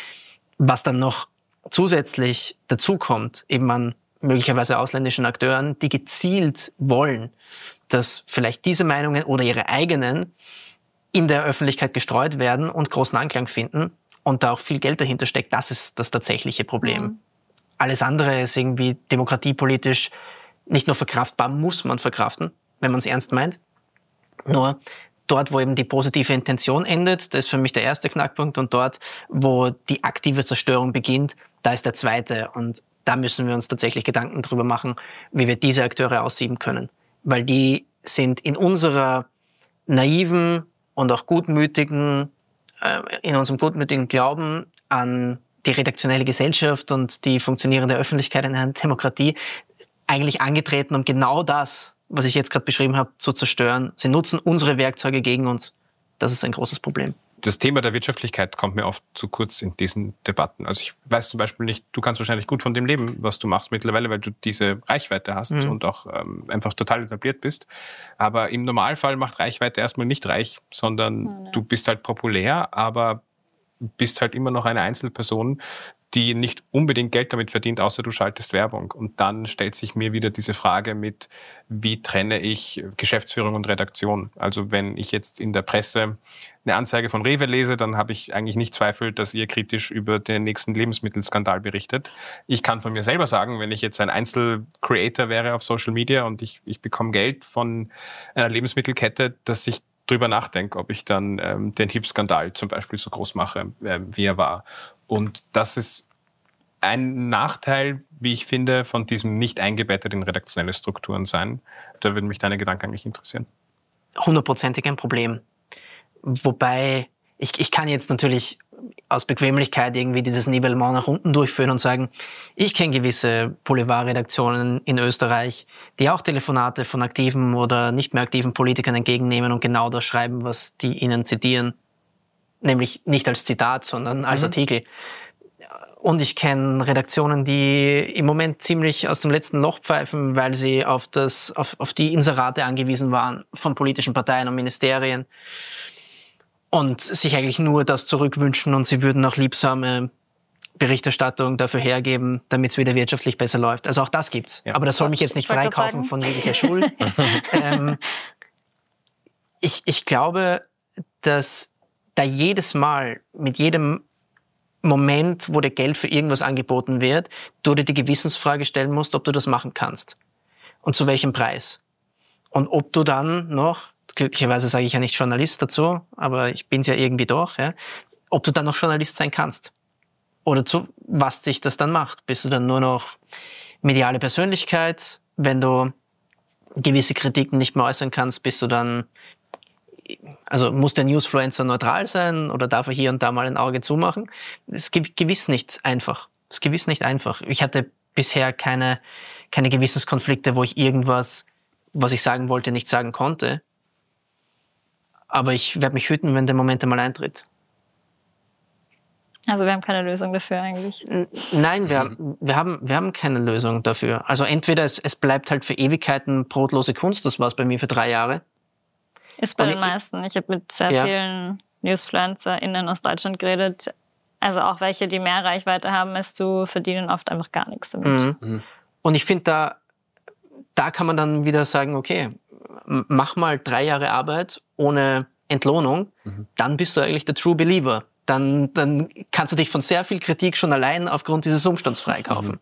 Was dann noch zusätzlich dazukommt, eben an möglicherweise ausländischen Akteuren, die gezielt wollen, dass vielleicht diese Meinungen oder ihre eigenen in der Öffentlichkeit gestreut werden und großen Anklang finden und da auch viel Geld dahinter steckt, das ist das tatsächliche Problem. Alles andere ist irgendwie demokratiepolitisch nicht nur verkraftbar, muss man verkraften, wenn man es ernst meint. Nur dort, wo eben die positive Intention endet, das ist für mich der erste Knackpunkt. Und dort, wo die aktive Zerstörung beginnt, da ist der zweite. Und da müssen wir uns tatsächlich Gedanken drüber machen, wie wir diese Akteure aussieben können. Weil die sind in unserer naiven und auch gutmütigen, in unserem gutmütigen Glauben an die redaktionelle Gesellschaft und die funktionierende Öffentlichkeit in einer Demokratie eigentlich angetreten, um genau das, was ich jetzt gerade beschrieben habe, zu zerstören. Sie nutzen unsere Werkzeuge gegen uns. Das ist ein großes Problem. Das Thema der Wirtschaftlichkeit kommt mir oft zu kurz in diesen Debatten. Also ich weiß zum Beispiel nicht, du kannst wahrscheinlich gut von dem leben, was du machst mittlerweile, weil du diese Reichweite hast und auch einfach total etabliert bist. Aber im Normalfall macht Reichweite erstmal nicht reich, sondern du bist halt populär, aber bist halt immer noch eine Einzelperson, die nicht unbedingt Geld damit verdient, außer du schaltest Werbung. Und dann stellt sich mir wieder diese Frage mit, wie trenne ich Geschäftsführung und Redaktion? Also wenn ich jetzt in der Presse eine Anzeige von Rewe lese, dann habe ich eigentlich nicht Zweifel, dass ihr kritisch über den nächsten Lebensmittelskandal berichtet. Ich kann von mir selber sagen, wenn ich jetzt ein Einzelcreator wäre auf Social Media und ich bekomme Geld von einer Lebensmittelkette, dass ich drüber nachdenke, ob ich dann den Hip-Skandal zum Beispiel so groß mache, wie er war. Und das ist ein Nachteil, wie ich finde, von diesem nicht eingebettet in redaktionelle Strukturen sein. Da würden mich deine Gedanken eigentlich interessieren. 100%ig ein Problem. Wobei, ich kann jetzt natürlich aus Bequemlichkeit irgendwie dieses Nivellement nach unten durchführen und sagen, ich kenne gewisse Boulevardredaktionen in Österreich, die auch Telefonate von aktiven oder nicht mehr aktiven Politikern entgegennehmen und genau das schreiben, was die ihnen zitieren. Nämlich nicht als Zitat, sondern als Artikel. Und ich kenne Redaktionen, die im Moment ziemlich aus dem letzten Loch pfeifen, weil sie auf die Inserate angewiesen waren von politischen Parteien und Ministerien und sich eigentlich nur das zurückwünschen und sie würden auch liebsame Berichterstattung dafür hergeben, damit es wieder wirtschaftlich besser läuft. Also auch das gibt's. Ja. Aber das soll mich jetzt nicht freikaufen von jeglicher Schuld. Ich glaube, dass da jedes Mal, mit jedem Moment, wo dir Geld für irgendwas angeboten wird, du dir die Gewissensfrage stellen musst, ob du das machen kannst. Und zu welchem Preis. Und ob du dann noch, glücklicherweise sage ich ja nicht Journalist dazu, aber ich bin's ja irgendwie doch, ja, ob du dann noch Journalist sein kannst. Oder zu was sich das dann macht. Bist du dann nur noch mediale Persönlichkeit? Wenn du gewisse Kritiken nicht mehr äußern kannst, bist du dann... Also muss der Newsfluencer neutral sein oder darf er hier und da mal ein Auge zumachen? Das ist gewiss nicht einfach. Das ist gewiss nicht einfach. Ich hatte bisher keine Gewissenskonflikte, wo ich irgendwas, was ich sagen wollte, nicht sagen konnte. Aber ich werde mich hüten, wenn der Moment einmal eintritt. Also wir haben keine Lösung dafür eigentlich. Nein, wir haben keine Lösung dafür. Also entweder es bleibt halt für Ewigkeiten brotlose Kunst, das war es bei mir für 3 Jahre. Ist bei den meisten. Ich habe mit sehr vielen NewsfluencerInnen aus Deutschland geredet. Also auch welche, die mehr Reichweite haben als du, verdienen oft einfach gar nichts damit. Und ich finde, da kann man dann wieder sagen, okay, mach mal 3 Jahre Arbeit ohne Entlohnung, dann bist du eigentlich der True Believer. Dann kannst du dich von sehr viel Kritik schon allein aufgrund dieses Umstands freikaufen.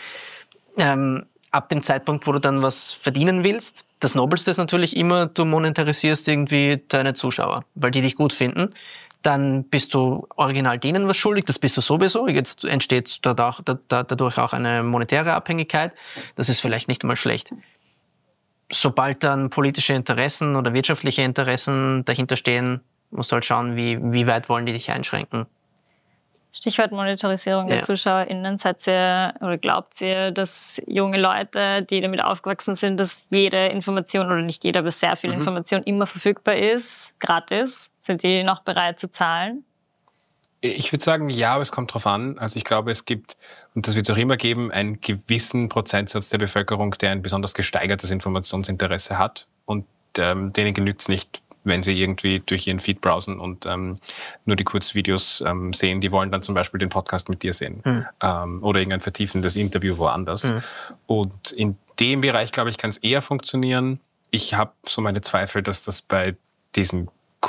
Ab dem Zeitpunkt, wo du dann was verdienen willst, das Nobelste ist natürlich immer, du monetarisierst irgendwie deine Zuschauer, weil die dich gut finden. Dann bist du original denen was schuldig, das bist du sowieso. Jetzt entsteht dadurch auch eine monetäre Abhängigkeit. Das ist vielleicht nicht mal schlecht. Sobald dann politische Interessen oder wirtschaftliche Interessen dahinter stehen, musst du halt schauen, wie weit wollen die dich einschränken. Stichwort Monetarisierung der ZuschauerInnen. Glaubt ihr, dass junge Leute, die damit aufgewachsen sind, dass jede Information, oder nicht jede, aber sehr viel Information immer verfügbar ist, gratis? Sind die noch bereit zu zahlen? Ich würde sagen, ja, aber es kommt drauf an. Also ich glaube, es gibt, und das wird es auch immer geben, einen gewissen Prozentsatz der Bevölkerung, der ein besonders gesteigertes Informationsinteresse hat. Und denen genügt es nicht, wenn sie irgendwie durch ihren Feed browsen und nur die Kurzvideos sehen. Die wollen dann zum Beispiel den Podcast mit dir sehen oder irgendein vertiefendes Interview woanders. Und in dem Bereich, glaube ich, kann es eher funktionieren. Ich habe so meine Zweifel, dass das bei diesem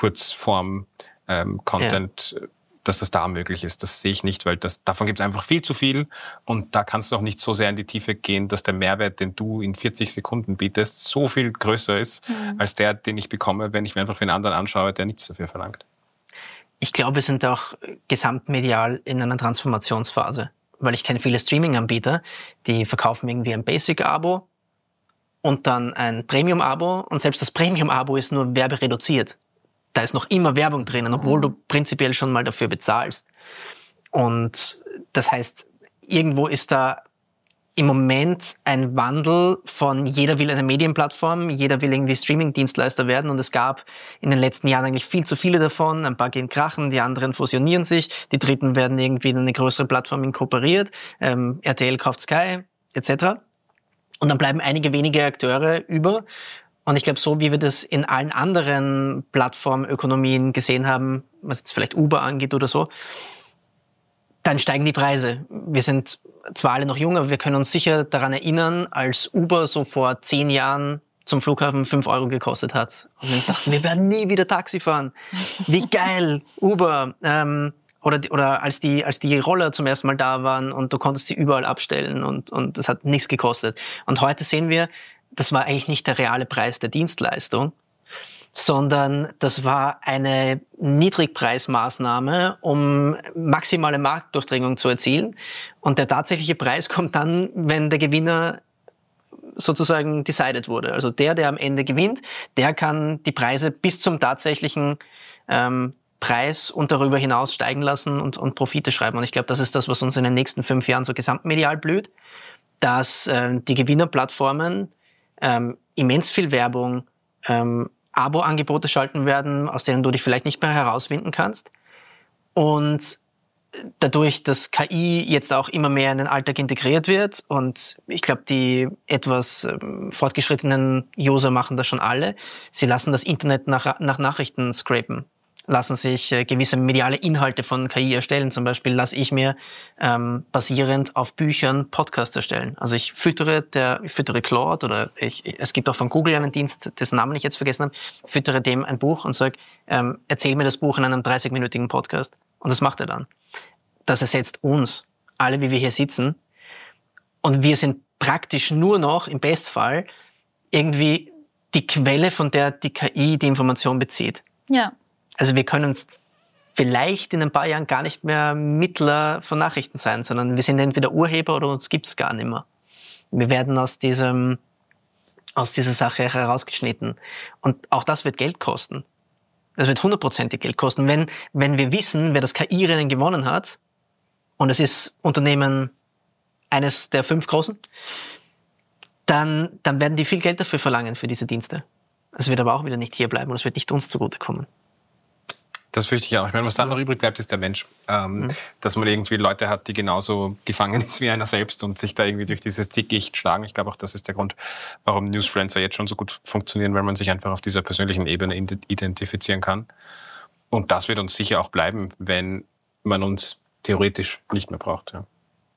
Kurzform-Content, dass das da möglich ist. Das sehe ich nicht, weil davon gibt es einfach viel zu viel und da kannst du auch nicht so sehr in die Tiefe gehen, dass der Mehrwert, den du in 40 Sekunden bietest, so viel größer ist, als der, den ich bekomme, wenn ich mir einfach für einen anderen anschaue, der nichts dafür verlangt. Ich glaube, wir sind auch gesamtmedial in einer Transformationsphase, weil ich kenne viele Streaming-Anbieter, die verkaufen irgendwie ein Basic-Abo und dann ein Premium-Abo und selbst das Premium-Abo ist nur werbereduziert. Da ist noch immer Werbung drinnen, obwohl du prinzipiell schon mal dafür bezahlst. Und das heißt, irgendwo ist da im Moment ein Wandel von jeder will eine Medienplattform, jeder will irgendwie Streaming-Dienstleister werden und es gab in den letzten Jahren eigentlich viel zu viele davon. Ein paar gehen krachen, die anderen fusionieren sich, die dritten werden irgendwie in eine größere Plattform inkorporiert, RTL kauft Sky etc. Und dann bleiben einige wenige Akteure über. Und ich glaube, so wie wir das in allen anderen Plattformökonomien gesehen haben, was jetzt vielleicht Uber angeht oder so, dann steigen die Preise. Wir sind zwar alle noch jung, aber wir können uns sicher daran erinnern, als Uber so vor 10 Jahren zum Flughafen 5 Euro gekostet hat. Und wir dachten, wir werden nie wieder Taxi fahren. Wie geil, Uber. Oder als die Roller zum ersten Mal da waren und du konntest sie überall abstellen und das hat nichts gekostet. Und heute sehen wir, das war eigentlich nicht der reale Preis der Dienstleistung, sondern das war eine Niedrigpreismaßnahme, um maximale Marktdurchdringung zu erzielen. Und der tatsächliche Preis kommt dann, wenn der Gewinner sozusagen decided wurde. Also der am Ende gewinnt, der kann die Preise bis zum tatsächlichen Preis und darüber hinaus steigen lassen und Profite schreiben. Und ich glaube, das ist das, was uns in den nächsten 5 Jahren so gesamtmedial blüht, dass die Gewinnerplattformen immens viel Werbung, Abo-Angebote schalten werden, aus denen du dich vielleicht nicht mehr herauswinden kannst. Und dadurch, dass KI jetzt auch immer mehr in den Alltag integriert wird und ich glaube, die etwas fortgeschrittenen User machen das schon alle, sie lassen das Internet nach Nachrichten scrapen, lassen sich gewisse mediale Inhalte von KI erstellen. Zum Beispiel lasse ich mir basierend auf Büchern Podcasts erstellen. Also ich füttere Claude oder es gibt auch von Google einen Dienst, dessen Namen ich jetzt vergessen habe, füttere dem ein Buch und sage, erzähl mir das Buch in einem 30-minütigen Podcast. Und das macht er dann. Das ersetzt uns, alle wie wir hier sitzen. Und wir sind praktisch nur noch, im Bestfall, irgendwie die Quelle, von der die KI die Information bezieht. Ja. Also wir können vielleicht in ein paar Jahren gar nicht mehr Mittler von Nachrichten sein, sondern wir sind entweder Urheber oder uns gibt's gar nicht mehr. Wir werden aus dieser Sache herausgeschnitten. Und auch das wird Geld kosten. Das wird 100%ig Geld kosten. Wenn wir wissen, wer das KI-Rennen gewonnen hat, und es ist Unternehmen eines der 5 großen, dann werden die viel Geld dafür verlangen für diese Dienste. Es wird aber auch wieder nicht hier bleiben und es wird nicht uns zugutekommen. Das fürchte ich auch. Ich meine, was dann noch übrig bleibt, ist der Mensch. Dass man irgendwie Leute hat, die genauso gefangen ist wie einer selbst und sich da irgendwie durch dieses Dickicht schlagen. Ich glaube auch, das ist der Grund, warum Newsfluencer jetzt schon so gut funktionieren, weil man sich einfach auf dieser persönlichen Ebene identifizieren kann. Und das wird uns sicher auch bleiben, wenn man uns theoretisch nicht mehr braucht. Ja.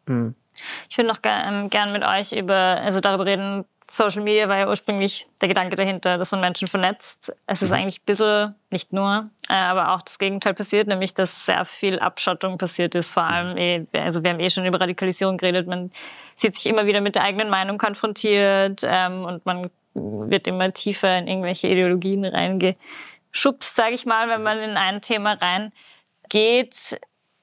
Ich würde noch gern mit euch darüber reden. Social Media war ja ursprünglich der Gedanke dahinter, dass man Menschen vernetzt. Es ist eigentlich ein bisschen, nicht nur, aber auch das Gegenteil passiert, nämlich dass sehr viel Abschottung passiert ist. Vor allem, wir haben schon über Radikalisierung geredet, man sieht sich immer wieder mit der eigenen Meinung konfrontiert und man wird immer tiefer in irgendwelche Ideologien reingeschubst, sage ich mal, wenn man in ein Thema reingeht.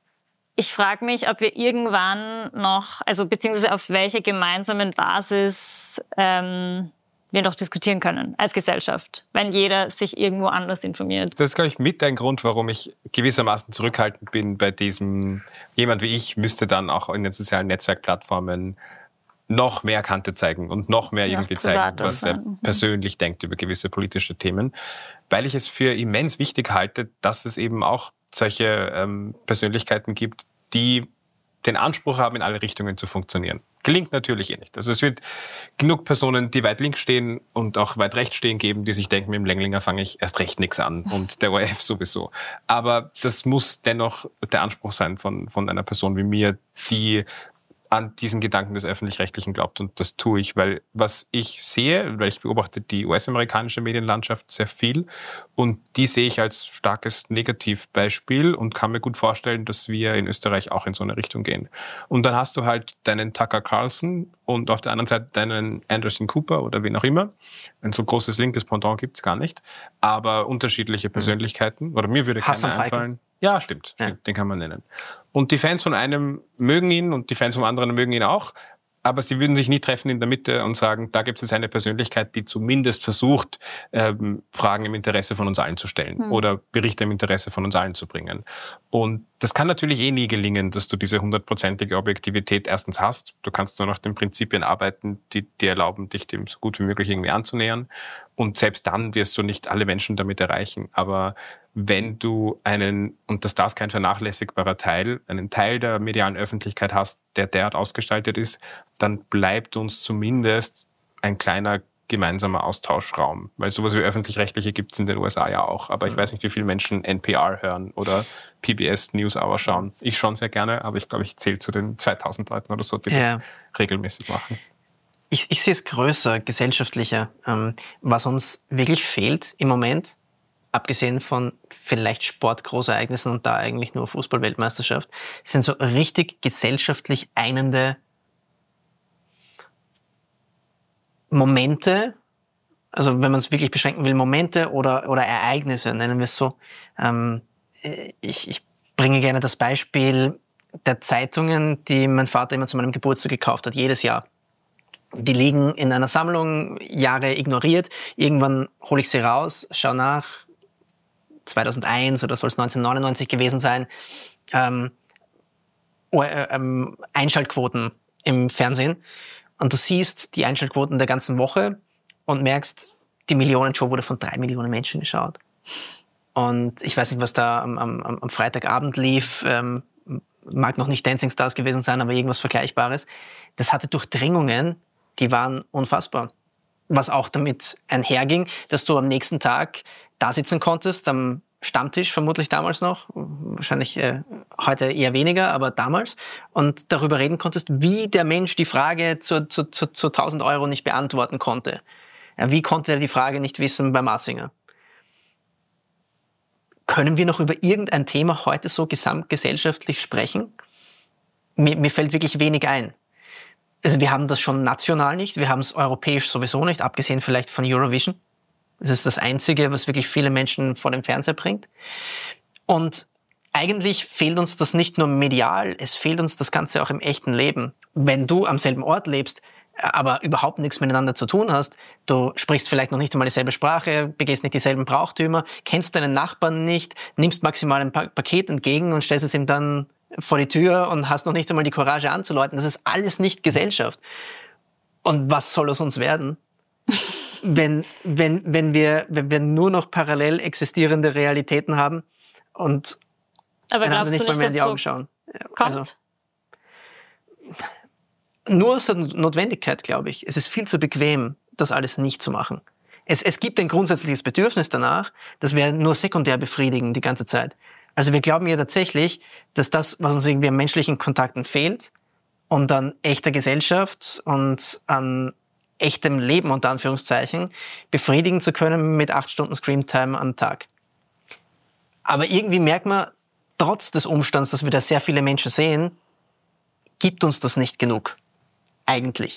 Ich frage mich, ob wir irgendwann noch, beziehungsweise auf welcher gemeinsamen Basis wir noch diskutieren können als Gesellschaft, wenn jeder sich irgendwo anders informiert. Das ist, glaube ich, mit ein Grund, warum ich gewissermaßen zurückhaltend bin bei diesem, jemand wie ich müsste dann auch in den sozialen Netzwerkplattformen noch mehr Kante zeigen und noch mehr irgendwie zeigen, was er persönlich denkt über gewisse politische Themen, weil ich es für immens wichtig halte, dass es eben auch solche Persönlichkeiten gibt, die den Anspruch haben, in alle Richtungen zu funktionieren. Gelingt natürlich nicht. Also es wird genug Personen, die weit links stehen und auch weit rechts stehen geben, die sich denken, mit dem Lenglinger fange ich erst recht nichts an und der ORF sowieso. Aber das muss dennoch der Anspruch sein von einer Person wie mir, die an diesen Gedanken des Öffentlich-Rechtlichen glaubt. Und das tue ich, weil was ich sehe, weil ich beobachte die US-amerikanische Medienlandschaft sehr viel und die sehe ich als starkes Negativbeispiel und kann mir gut vorstellen, dass wir in Österreich auch in so eine Richtung gehen. Und dann hast du halt deinen Tucker Carlson und auf der anderen Seite deinen Anderson Cooper oder wen auch immer. Ein so großes linkes Pendant gibt's gar nicht, aber unterschiedliche Persönlichkeiten. Oder mir würde keiner einfallen. Ja, stimmt, den kann man nennen. Und die Fans von einem mögen ihn und die Fans vom anderen mögen ihn auch, aber sie würden sich nie treffen in der Mitte und sagen, da gibt es jetzt eine Persönlichkeit, die zumindest versucht, Fragen im Interesse von uns allen zu stellen oder Berichte im Interesse von uns allen zu bringen. Und das kann natürlich nie gelingen, dass du diese 100%ige Objektivität erstens hast. Du kannst nur nach den Prinzipien arbeiten, die dir erlauben, dich dem so gut wie möglich irgendwie anzunähern. Und selbst dann wirst du nicht alle Menschen damit erreichen. Aber wenn du und das darf kein vernachlässigbarer Teil, einen Teil der medialen Öffentlichkeit hast, der derart ausgestaltet ist, dann bleibt uns zumindest ein kleiner gemeinsamer Austauschraum. Weil sowas wie Öffentlich-Rechtliche gibt es in den USA ja auch. Aber ich weiß nicht, wie viele Menschen NPR hören oder PBS NewsHour schauen. Ich schon sehr gerne, aber ich glaube, ich zähle zu den 2000 Leuten oder so, die das regelmäßig machen. Ich sehe es größer, gesellschaftlicher. Was uns wirklich fehlt im Moment, abgesehen von vielleicht Sportgroßereignissen und da eigentlich nur Fußball-Weltmeisterschaft, sind so richtig gesellschaftlich einende Momente, also wenn man es wirklich beschränken will, Momente oder Ereignisse, nennen wir es so. Ich bringe gerne das Beispiel der Zeitungen, die mein Vater immer zu meinem Geburtstag gekauft hat, jedes Jahr. Die liegen in einer Sammlung, Jahre ignoriert. Irgendwann hole ich sie raus, schaue nach, 2001 oder soll es 1999 gewesen sein, Einschaltquoten im Fernsehen. Und du siehst die Einschaltquoten der ganzen Woche und merkst, die Millionenshow wurde von 3 Millionen Menschen geschaut. Und ich weiß nicht, was da am Freitagabend lief, mag noch nicht Dancing Stars gewesen sein, aber irgendwas Vergleichbares. Das hatte Durchdringungen, die waren unfassbar. Was auch damit einherging, dass du am nächsten Tag da sitzen konntest, am Stammtisch vermutlich damals noch, wahrscheinlich heute eher weniger, aber damals, und darüber reden konntest, wie der Mensch die Frage zu 1000 Euro nicht beantworten konnte. Ja, wie konnte er die Frage nicht wissen bei Massinger? Können wir noch über irgendein Thema heute so gesamtgesellschaftlich sprechen? Mir fällt wirklich wenig ein. Also wir haben das schon national nicht, wir haben es europäisch sowieso nicht, abgesehen vielleicht von Eurovision. Das ist das Einzige, was wirklich viele Menschen vor dem Fernseher bringt. Und eigentlich fehlt uns das nicht nur medial, es fehlt uns das Ganze auch im echten Leben. Wenn du am selben Ort lebst, aber überhaupt nichts miteinander zu tun hast, du sprichst vielleicht noch nicht einmal dieselbe Sprache, begehst nicht dieselben Brauchtümer, kennst deinen Nachbarn nicht, nimmst maximal ein Paket entgegen und stellst es ihm dann vor die Tür und hast noch nicht einmal die Courage anzuläuten. Das ist alles nicht Gesellschaft. Und was soll aus uns werden? Wenn wir nur noch parallel existierende Realitäten haben und Aber einander glaubst nicht du mal nicht, mehr in die dass Augen so schauen. kommt? Also, nur aus der Notwendigkeit, glaube ich. Es ist viel zu bequem, das alles nicht zu machen. Es gibt ein grundsätzliches Bedürfnis danach, das wir nur sekundär befriedigen die ganze Zeit. Also wir glauben ja tatsächlich, dass das, was uns irgendwie an menschlichen Kontakten fehlt und an echter Gesellschaft und an echtem Leben unter Anführungszeichen befriedigen zu können mit 8 Stunden Screentime am Tag. Aber irgendwie merkt man, trotz des Umstands, dass wir da sehr viele Menschen sehen, gibt uns das nicht genug. Eigentlich.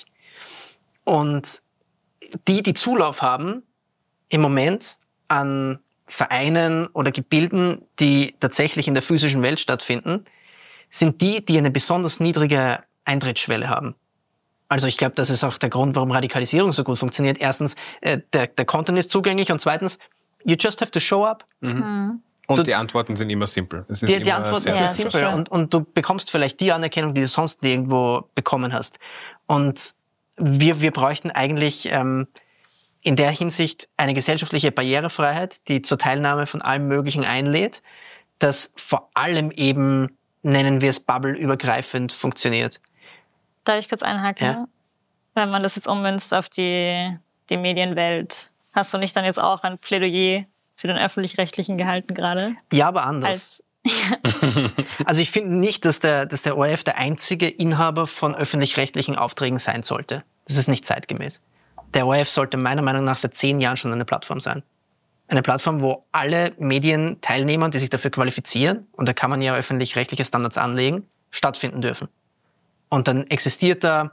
Und die Zulauf haben im Moment an Vereinen oder Gebilden, die tatsächlich in der physischen Welt stattfinden, sind die eine besonders niedrige Eintrittsschwelle haben. Also ich glaube, das ist auch der Grund, warum Radikalisierung so gut funktioniert. Erstens, der Content ist zugänglich und zweitens, you just have to show up. Und die Antworten sind immer simpel. Es ist Die immer Antworten sehr, sind sehr simpel und du bekommst vielleicht die Anerkennung, die du sonst nirgendwo bekommen hast. Und wir bräuchten eigentlich in der Hinsicht eine gesellschaftliche Barrierefreiheit, die zur Teilnahme von allem Möglichen einlädt, das vor allem eben, nennen wir es bubbleübergreifend, funktioniert. Darf ich kurz einhaken? Ja. Wenn man das jetzt ummünzt auf die Medienwelt, hast du nicht dann jetzt auch ein Plädoyer für den Öffentlich-Rechtlichen gehalten gerade? Ja, aber anders. Also ich finde nicht, dass der ORF der einzige Inhaber von öffentlich-rechtlichen Aufträgen sein sollte. Das ist nicht zeitgemäß. Der ORF sollte meiner Meinung nach seit 10 Jahren schon eine Plattform sein. Eine Plattform, wo alle Medienteilnehmer, die sich dafür qualifizieren, und da kann man ja öffentlich-rechtliche Standards anlegen, stattfinden dürfen. Und dann existiert da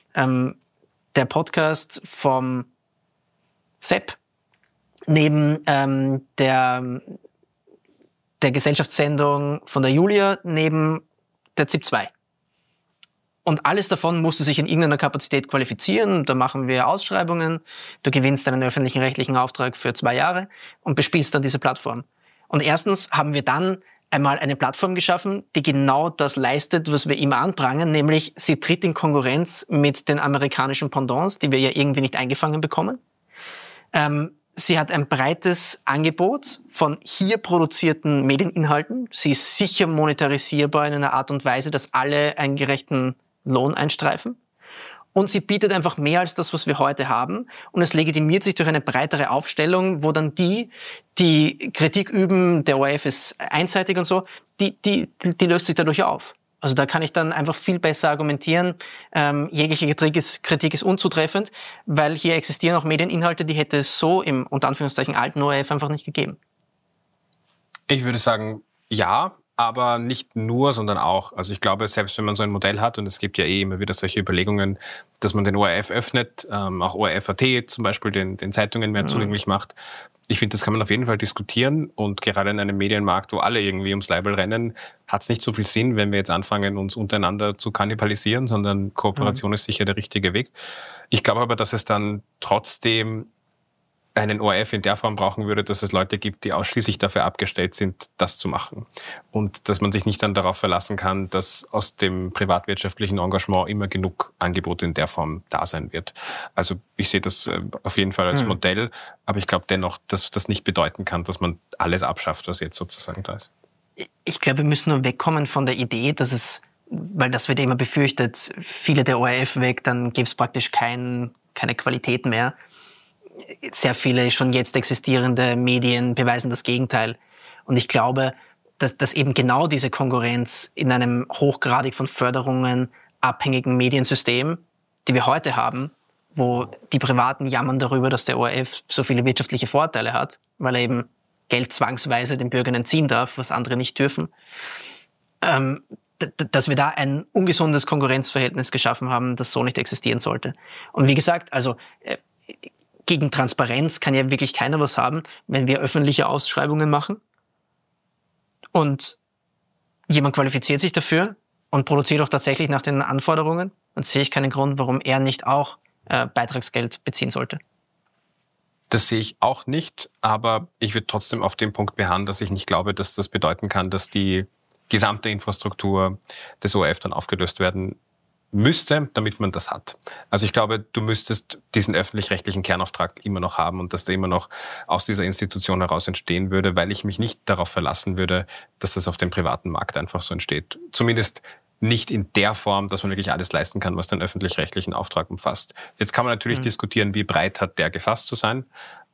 der Podcast vom Sepp neben der Gesellschaftssendung von der Julia neben der ZIP 2. Und alles davon musste sich in irgendeiner Kapazität qualifizieren. Da machen wir Ausschreibungen, du gewinnst einen öffentlichen rechtlichen Auftrag für 2 Jahre und bespielst dann diese Plattform. Und erstens haben wir dann einmal eine Plattform geschaffen, die genau das leistet, was wir immer anprangern, nämlich sie tritt in Konkurrenz mit den amerikanischen Pendants, die wir ja irgendwie nicht eingefangen bekommen. Sie hat ein breites Angebot von hier produzierten Medieninhalten. Sie ist sicher monetarisierbar in einer Art und Weise, dass alle einen gerechten Lohn einstreifen. Und sie bietet einfach mehr als das, was wir heute haben. Und es legitimiert sich durch eine breitere Aufstellung, wo dann die Kritik üben, der ORF ist einseitig und so, die löst sich dadurch auf. Also da kann ich dann einfach viel besser argumentieren, jegliche Kritik ist unzutreffend, weil hier existieren auch Medieninhalte, die hätte es so im, unter Anführungszeichen, alten ORF einfach nicht gegeben. Ich würde sagen, ja, aber nicht nur, sondern auch. Also ich glaube, selbst wenn man so ein Modell hat, und es gibt ja immer wieder solche Überlegungen, dass man den ORF öffnet, auch ORF.at zum Beispiel den Zeitungen mehr zugänglich macht. Ich finde, das kann man auf jeden Fall diskutieren, und gerade in einem Medienmarkt, wo alle irgendwie ums Leiberl rennen, hat es nicht so viel Sinn, wenn wir jetzt anfangen, uns untereinander zu kannibalisieren, sondern Kooperation ist sicher der richtige Weg. Ich glaube aber, dass es dann trotzdem einen ORF in der Form brauchen würde, dass es Leute gibt, die ausschließlich dafür abgestellt sind, das zu machen. Und dass man sich nicht dann darauf verlassen kann, dass aus dem privatwirtschaftlichen Engagement immer genug Angebot in der Form da sein wird. Also ich sehe das auf jeden Fall als Modell, aber ich glaube dennoch, dass das nicht bedeuten kann, dass man alles abschafft, was jetzt sozusagen da ist. Ich glaube, wir müssen nur wegkommen von der Idee, dass es, weil das wird immer befürchtet, viele der ORF weg, dann gäbe es praktisch keine Qualität mehr. Sehr viele schon jetzt existierende Medien beweisen das Gegenteil. Und ich glaube, dass eben genau diese Konkurrenz in einem hochgradig von Förderungen abhängigen Mediensystem, die wir heute haben, wo die Privaten jammern darüber, dass der ORF so viele wirtschaftliche Vorteile hat, weil er eben Geld zwangsweise den Bürgern entziehen darf, was andere nicht dürfen, dass wir da ein ungesundes Konkurrenzverhältnis geschaffen haben, das so nicht existieren sollte. Und wie gesagt, also gegen Transparenz kann ja wirklich keiner was haben, wenn wir öffentliche Ausschreibungen machen und jemand qualifiziert sich dafür und produziert auch tatsächlich nach den Anforderungen, dann sehe ich keinen Grund, warum er nicht auch Beitragsgeld beziehen sollte. Das sehe ich auch nicht, aber ich würde trotzdem auf den Punkt beharren, dass ich nicht glaube, dass das bedeuten kann, dass die gesamte Infrastruktur des ORF dann aufgelöst werden müsste, damit man das hat. Also ich glaube, du müsstest diesen öffentlich-rechtlichen Kernauftrag immer noch haben und dass der immer noch aus dieser Institution heraus entstehen würde, weil ich mich nicht darauf verlassen würde, dass das auf dem privaten Markt einfach so entsteht. Zumindest nicht in der Form, dass man wirklich alles leisten kann, was den öffentlich-rechtlichen Auftrag umfasst. Jetzt kann man natürlich diskutieren, wie breit hat der gefasst zu sein.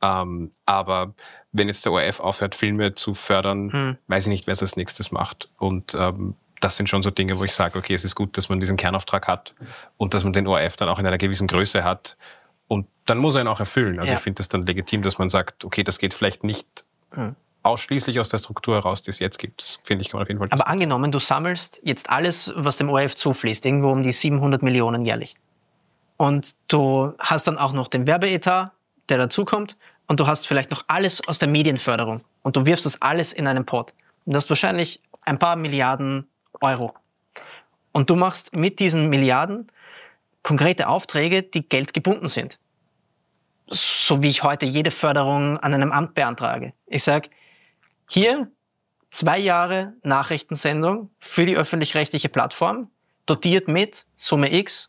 Aber wenn jetzt der ORF aufhört, Filme zu fördern, weiß ich nicht, wer es als nächstes macht. Und das sind schon so Dinge, wo ich sage, okay, es ist gut, dass man diesen Kernauftrag hat und dass man den ORF dann auch in einer gewissen Größe hat. Und dann muss er ihn auch erfüllen. Also ich finde das dann legitim, dass man sagt, okay, das geht vielleicht nicht ausschließlich aus der Struktur heraus, die es jetzt gibt. Das finde ich, kann man auf jeden Fall. Aber angenommen, du sammelst jetzt alles, was dem ORF zufließt, irgendwo um die 700 Millionen jährlich. Und du hast dann auch noch den Werbeetat, der dazukommt. Und du hast vielleicht noch alles aus der Medienförderung. Und du wirfst das alles in einen Pot. Und du hast wahrscheinlich ein paar Milliarden Euro. Und du machst mit diesen Milliarden konkrete Aufträge, die geldgebunden sind. So wie ich heute jede Förderung an einem Amt beantrage. Ich sage, hier 2 Jahre Nachrichtensendung für die öffentlich-rechtliche Plattform, dotiert mit Summe X,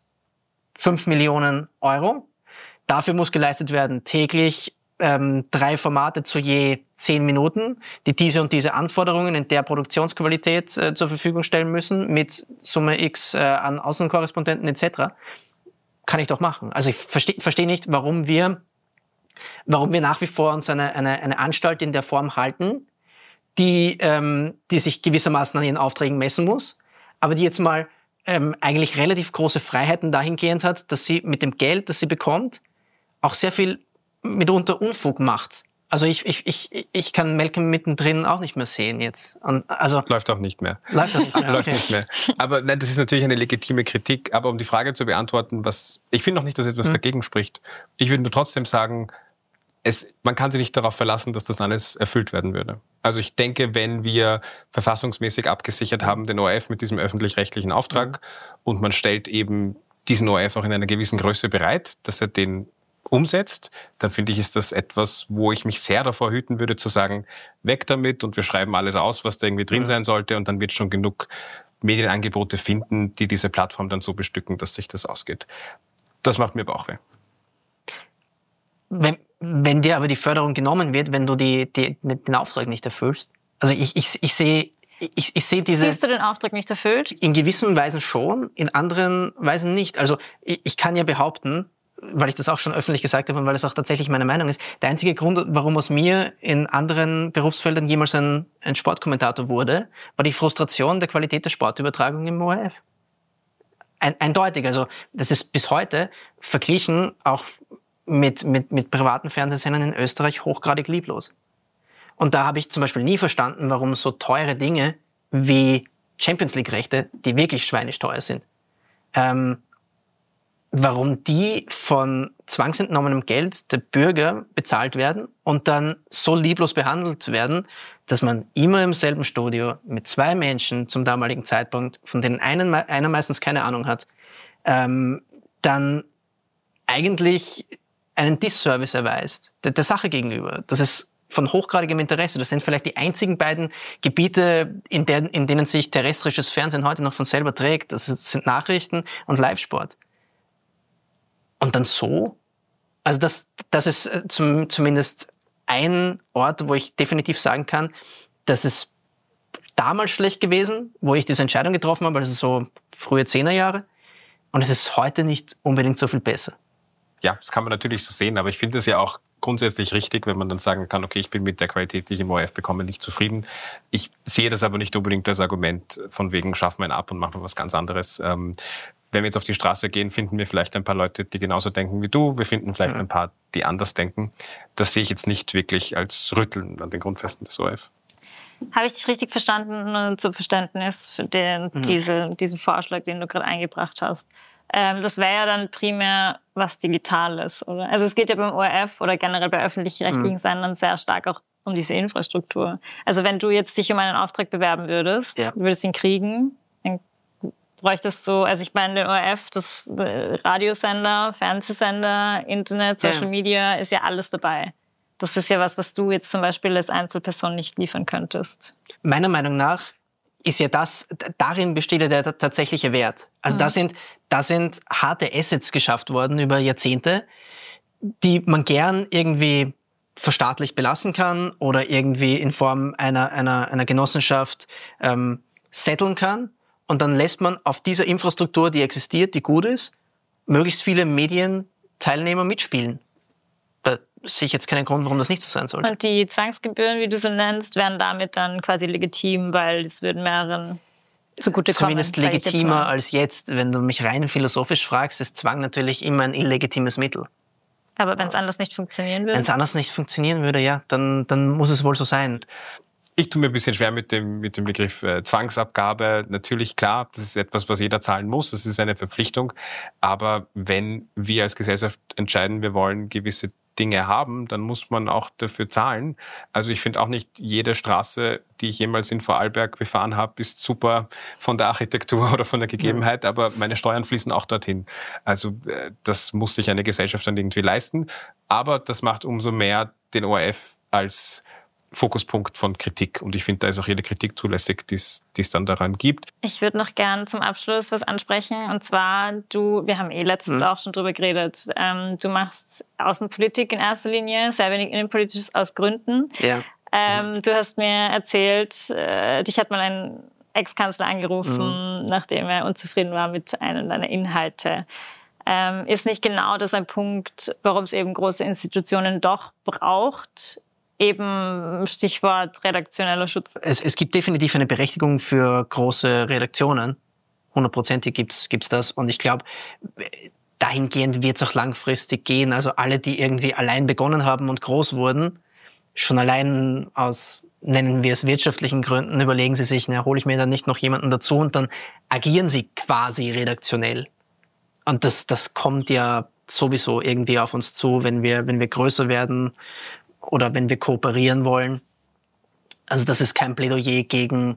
5 Millionen Euro. Dafür muss geleistet werden täglich 3 Formate zu je 10 Minuten, die diese und diese Anforderungen in der Produktionsqualität zur Verfügung stellen müssen, mit Summe X an Außenkorrespondenten etc. Kann ich doch machen. Also ich versteh nicht, warum wir nach wie vor uns eine Anstalt in der Form halten, die sich gewissermaßen an ihren Aufträgen messen muss, aber die jetzt mal eigentlich relativ große Freiheiten dahingehend hat, dass sie mit dem Geld, das sie bekommt, auch sehr viel mitunter Unfug macht. Also ich kann Malcolm mittendrin auch nicht mehr sehen jetzt. Und also läuft auch nicht mehr. Läuft auch nicht mehr. Läuft nicht mehr. Aber nein, das ist natürlich eine legitime Kritik. Aber um die Frage zu beantworten, ich finde auch nicht, dass etwas dagegen spricht. Ich würde nur trotzdem sagen, man kann sich nicht darauf verlassen, dass das alles erfüllt werden würde. Also ich denke, wenn wir verfassungsmäßig abgesichert haben, den ORF mit diesem öffentlich-rechtlichen Auftrag und man stellt eben diesen ORF auch in einer gewissen Größe bereit, dass er den umsetzt, dann finde ich, ist das etwas, wo ich mich sehr davor hüten würde, zu sagen, weg damit und wir schreiben alles aus, was da irgendwie drin sein sollte und dann wird schon genug Medienangebote finden, die diese Plattform dann so bestücken, dass sich das ausgeht. Das macht mir Bauchweh. Wenn dir aber die Förderung genommen wird, wenn du den Auftrag nicht erfüllst, also ich sehe diese... Siehst du den Auftrag nicht erfüllt? In gewissen Weisen schon, in anderen Weisen nicht. Also ich kann ja behaupten, weil ich das auch schon öffentlich gesagt habe und weil das auch tatsächlich meine Meinung ist, der einzige Grund, warum aus mir in anderen Berufsfeldern jemals ein Sportkommentator wurde, war die Frustration der Qualität der Sportübertragung im ORF. Eindeutig. Also das ist bis heute verglichen auch mit privaten Fernsehsendern in Österreich hochgradig lieblos. Und da habe ich zum Beispiel nie verstanden, warum so teure Dinge wie Champions League-Rechte, die wirklich schweinisch teuer sind, warum die von zwangsentnommenem Geld der Bürger bezahlt werden und dann so lieblos behandelt werden, dass man immer im selben Studio mit 2 Menschen zum damaligen Zeitpunkt, von denen einer meistens keine Ahnung hat, dann eigentlich einen Disservice erweist, der Sache gegenüber. Das ist von hochgradigem Interesse. Das sind vielleicht die einzigen beiden Gebiete, in denen sich terrestrisches Fernsehen heute noch von selber trägt. Das sind Nachrichten und Live-Sport. Und dann so? Also das ist zumindest ein Ort, wo ich definitiv sagen kann, das ist damals schlecht gewesen, wo ich diese Entscheidung getroffen habe, also so frühe 10er Jahre. Und es ist heute nicht unbedingt so viel besser. Ja, das kann man natürlich so sehen, aber ich finde es ja auch grundsätzlich richtig, wenn man dann sagen kann, okay, ich bin mit der Qualität, die ich im ORF bekomme, nicht zufrieden. Ich sehe das aber nicht unbedingt als Argument von wegen, schaffen wir ihn ab und machen wir was ganz anderes. Wenn wir jetzt auf die Straße gehen, finden wir vielleicht ein paar Leute, die genauso denken wie du. Wir finden vielleicht ein paar, die anders denken. Das sehe ich jetzt nicht wirklich als Rütteln an den Grundfesten des ORF. Habe ich dich richtig verstanden, zum Verständnis für diesen Vorschlag, den du gerade eingebracht hast? Das wäre ja dann primär was Digitales, oder? Also es geht ja beim ORF oder generell bei öffentlich-rechtlichen Sendern sehr stark auch um diese Infrastruktur. Also wenn du jetzt dich um einen Auftrag bewerben würdest, würdest ihn kriegen, dann bräuchtest du, also ich meine, den ORF, das Radiosender, Fernsehsender, Internet, Social Media, ist ja alles dabei. Das ist ja was du jetzt zum Beispiel als Einzelperson nicht liefern könntest. Meiner Meinung nach ist ja darin besteht ja der tatsächliche Wert. Also da sind harte Assets geschafft worden über Jahrzehnte, die man gern irgendwie verstaatlicht belassen kann oder irgendwie in Form einer Genossenschaft setteln kann. Und dann lässt man auf dieser Infrastruktur, die existiert, die gut ist, möglichst viele Medienteilnehmer mitspielen. Da sehe ich jetzt keinen Grund, warum das nicht so sein soll. Und die Zwangsgebühren, wie du so nennst, wären damit dann quasi legitim, weil es würden mehreren zugutekommen. Zumindest legitimer als jetzt. Wenn du mich rein philosophisch fragst, ist Zwang natürlich immer ein illegitimes Mittel. Aber wenn es anders nicht funktionieren würde? Wenn es anders nicht funktionieren würde, ja, dann muss es wohl so sein. Ich tue mir ein bisschen schwer mit dem Begriff Zwangsabgabe. Natürlich, klar, das ist etwas, was jeder zahlen muss. Das ist eine Verpflichtung. Aber wenn wir als Gesellschaft entscheiden, wir wollen gewisse Dinge haben, dann muss man auch dafür zahlen. Also ich finde auch nicht, jede Straße, die ich jemals in Vorarlberg befahren habe, ist super von der Architektur oder von der Gegebenheit, aber meine Steuern fließen auch dorthin. Also das muss sich eine Gesellschaft dann irgendwie leisten. Aber das macht umso mehr den ORF als Fokuspunkt von Kritik. Und ich finde, da ist auch jede Kritik zulässig, die es dann daran gibt. Ich würde noch gern zum Abschluss was ansprechen. Und zwar, wir haben letztens auch schon drüber geredet, du machst Außenpolitik in erster Linie, sehr wenig Innenpolitisches aus Gründen. Ja. Du hast mir erzählt, dich hat mal ein Ex-Kanzler angerufen, nachdem er unzufrieden war mit einem deiner Inhalte. Ist nicht genau das ein Punkt, warum es eben große Institutionen doch braucht? Eben Stichwort redaktioneller Schutz. Es gibt definitiv eine Berechtigung für große Redaktionen. 100%ig gibt's das. Und ich glaube, dahingehend wird es auch langfristig gehen. Also alle, die irgendwie allein begonnen haben und groß wurden, schon allein aus, nennen wir es, wirtschaftlichen Gründen, überlegen sie sich, hole ich mir dann nicht noch jemanden dazu, und dann agieren sie quasi redaktionell. Und das kommt ja sowieso irgendwie auf uns zu, wenn wir größer werden oder wenn wir kooperieren wollen. Also das ist kein Plädoyer gegen,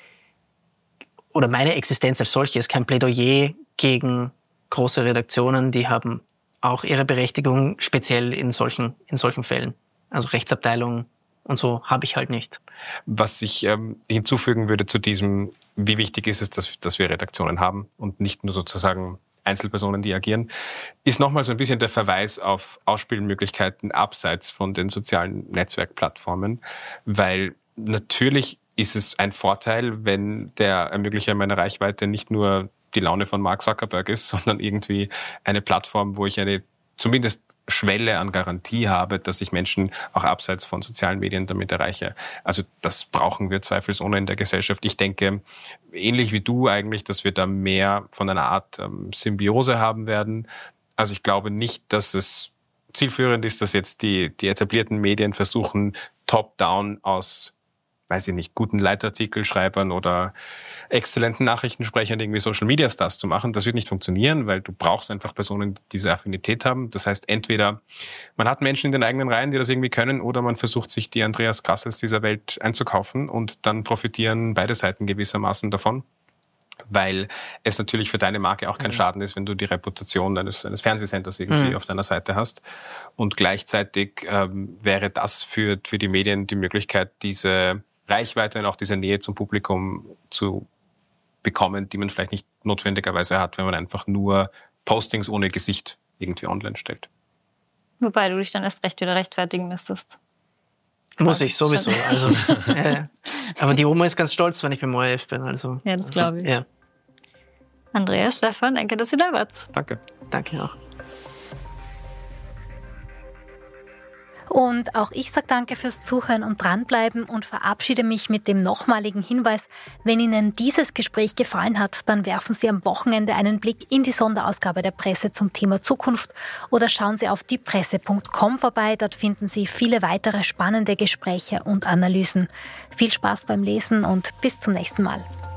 oder meine Existenz als solche ist kein Plädoyer gegen große Redaktionen. Die haben auch ihre Berechtigung, speziell in solchen Fällen. Also Rechtsabteilung und so habe ich halt nicht. Was ich hinzufügen würde zu diesem, wie wichtig ist es, dass wir Redaktionen haben und nicht nur sozusagen Einzelpersonen, die agieren, ist nochmal so ein bisschen der Verweis auf Ausspielmöglichkeiten abseits von den sozialen Netzwerkplattformen, weil natürlich ist es ein Vorteil, wenn der Ermöglicher meiner Reichweite nicht nur die Laune von Mark Zuckerberg ist, sondern irgendwie eine Plattform, wo ich eine zumindest Schwelle an Garantie habe, dass ich Menschen auch abseits von sozialen Medien damit erreiche. Also das brauchen wir zweifelsohne in der Gesellschaft. Ich denke, ähnlich wie du eigentlich, dass wir da mehr von einer Art Symbiose haben werden. Also ich glaube nicht, dass es zielführend ist, dass jetzt die etablierten Medien versuchen, top-down aus, weiß ich nicht, guten Leitartikelschreibern oder exzellenten Nachrichtensprechern irgendwie Social-Media-Stars zu machen. Das wird nicht funktionieren, weil du brauchst einfach Personen, die diese Affinität haben. Das heißt, entweder man hat Menschen in den eigenen Reihen, die das irgendwie können, oder man versucht, sich die Andreas Grassels dieser Welt einzukaufen, und dann profitieren beide Seiten gewissermaßen davon. Weil es natürlich für deine Marke auch kein Schaden ist, wenn du die Reputation eines Fernsehsenders irgendwie auf deiner Seite hast. Und gleichzeitig wäre das für die Medien die Möglichkeit, diese Reichweite und auch diese Nähe zum Publikum zu bekommen, die man vielleicht nicht notwendigerweise hat, wenn man einfach nur Postings ohne Gesicht irgendwie online stellt. Wobei du dich dann erst recht wieder rechtfertigen müsstest. Muss ich sowieso. Also, aber die Oma ist ganz stolz, wenn ich beim ORF bin. Also, ja, das glaube ich. Ja. Andreas, Stefan, danke, dass ihr da wart. Danke. Danke auch. Und auch ich sage danke fürs Zuhören und dranbleiben und verabschiede mich mit dem nochmaligen Hinweis: Wenn Ihnen dieses Gespräch gefallen hat, dann werfen Sie am Wochenende einen Blick in die Sonderausgabe der Presse zum Thema Zukunft oder schauen Sie auf diepresse.com vorbei. Dort finden Sie viele weitere spannende Gespräche und Analysen. Viel Spaß beim Lesen und bis zum nächsten Mal.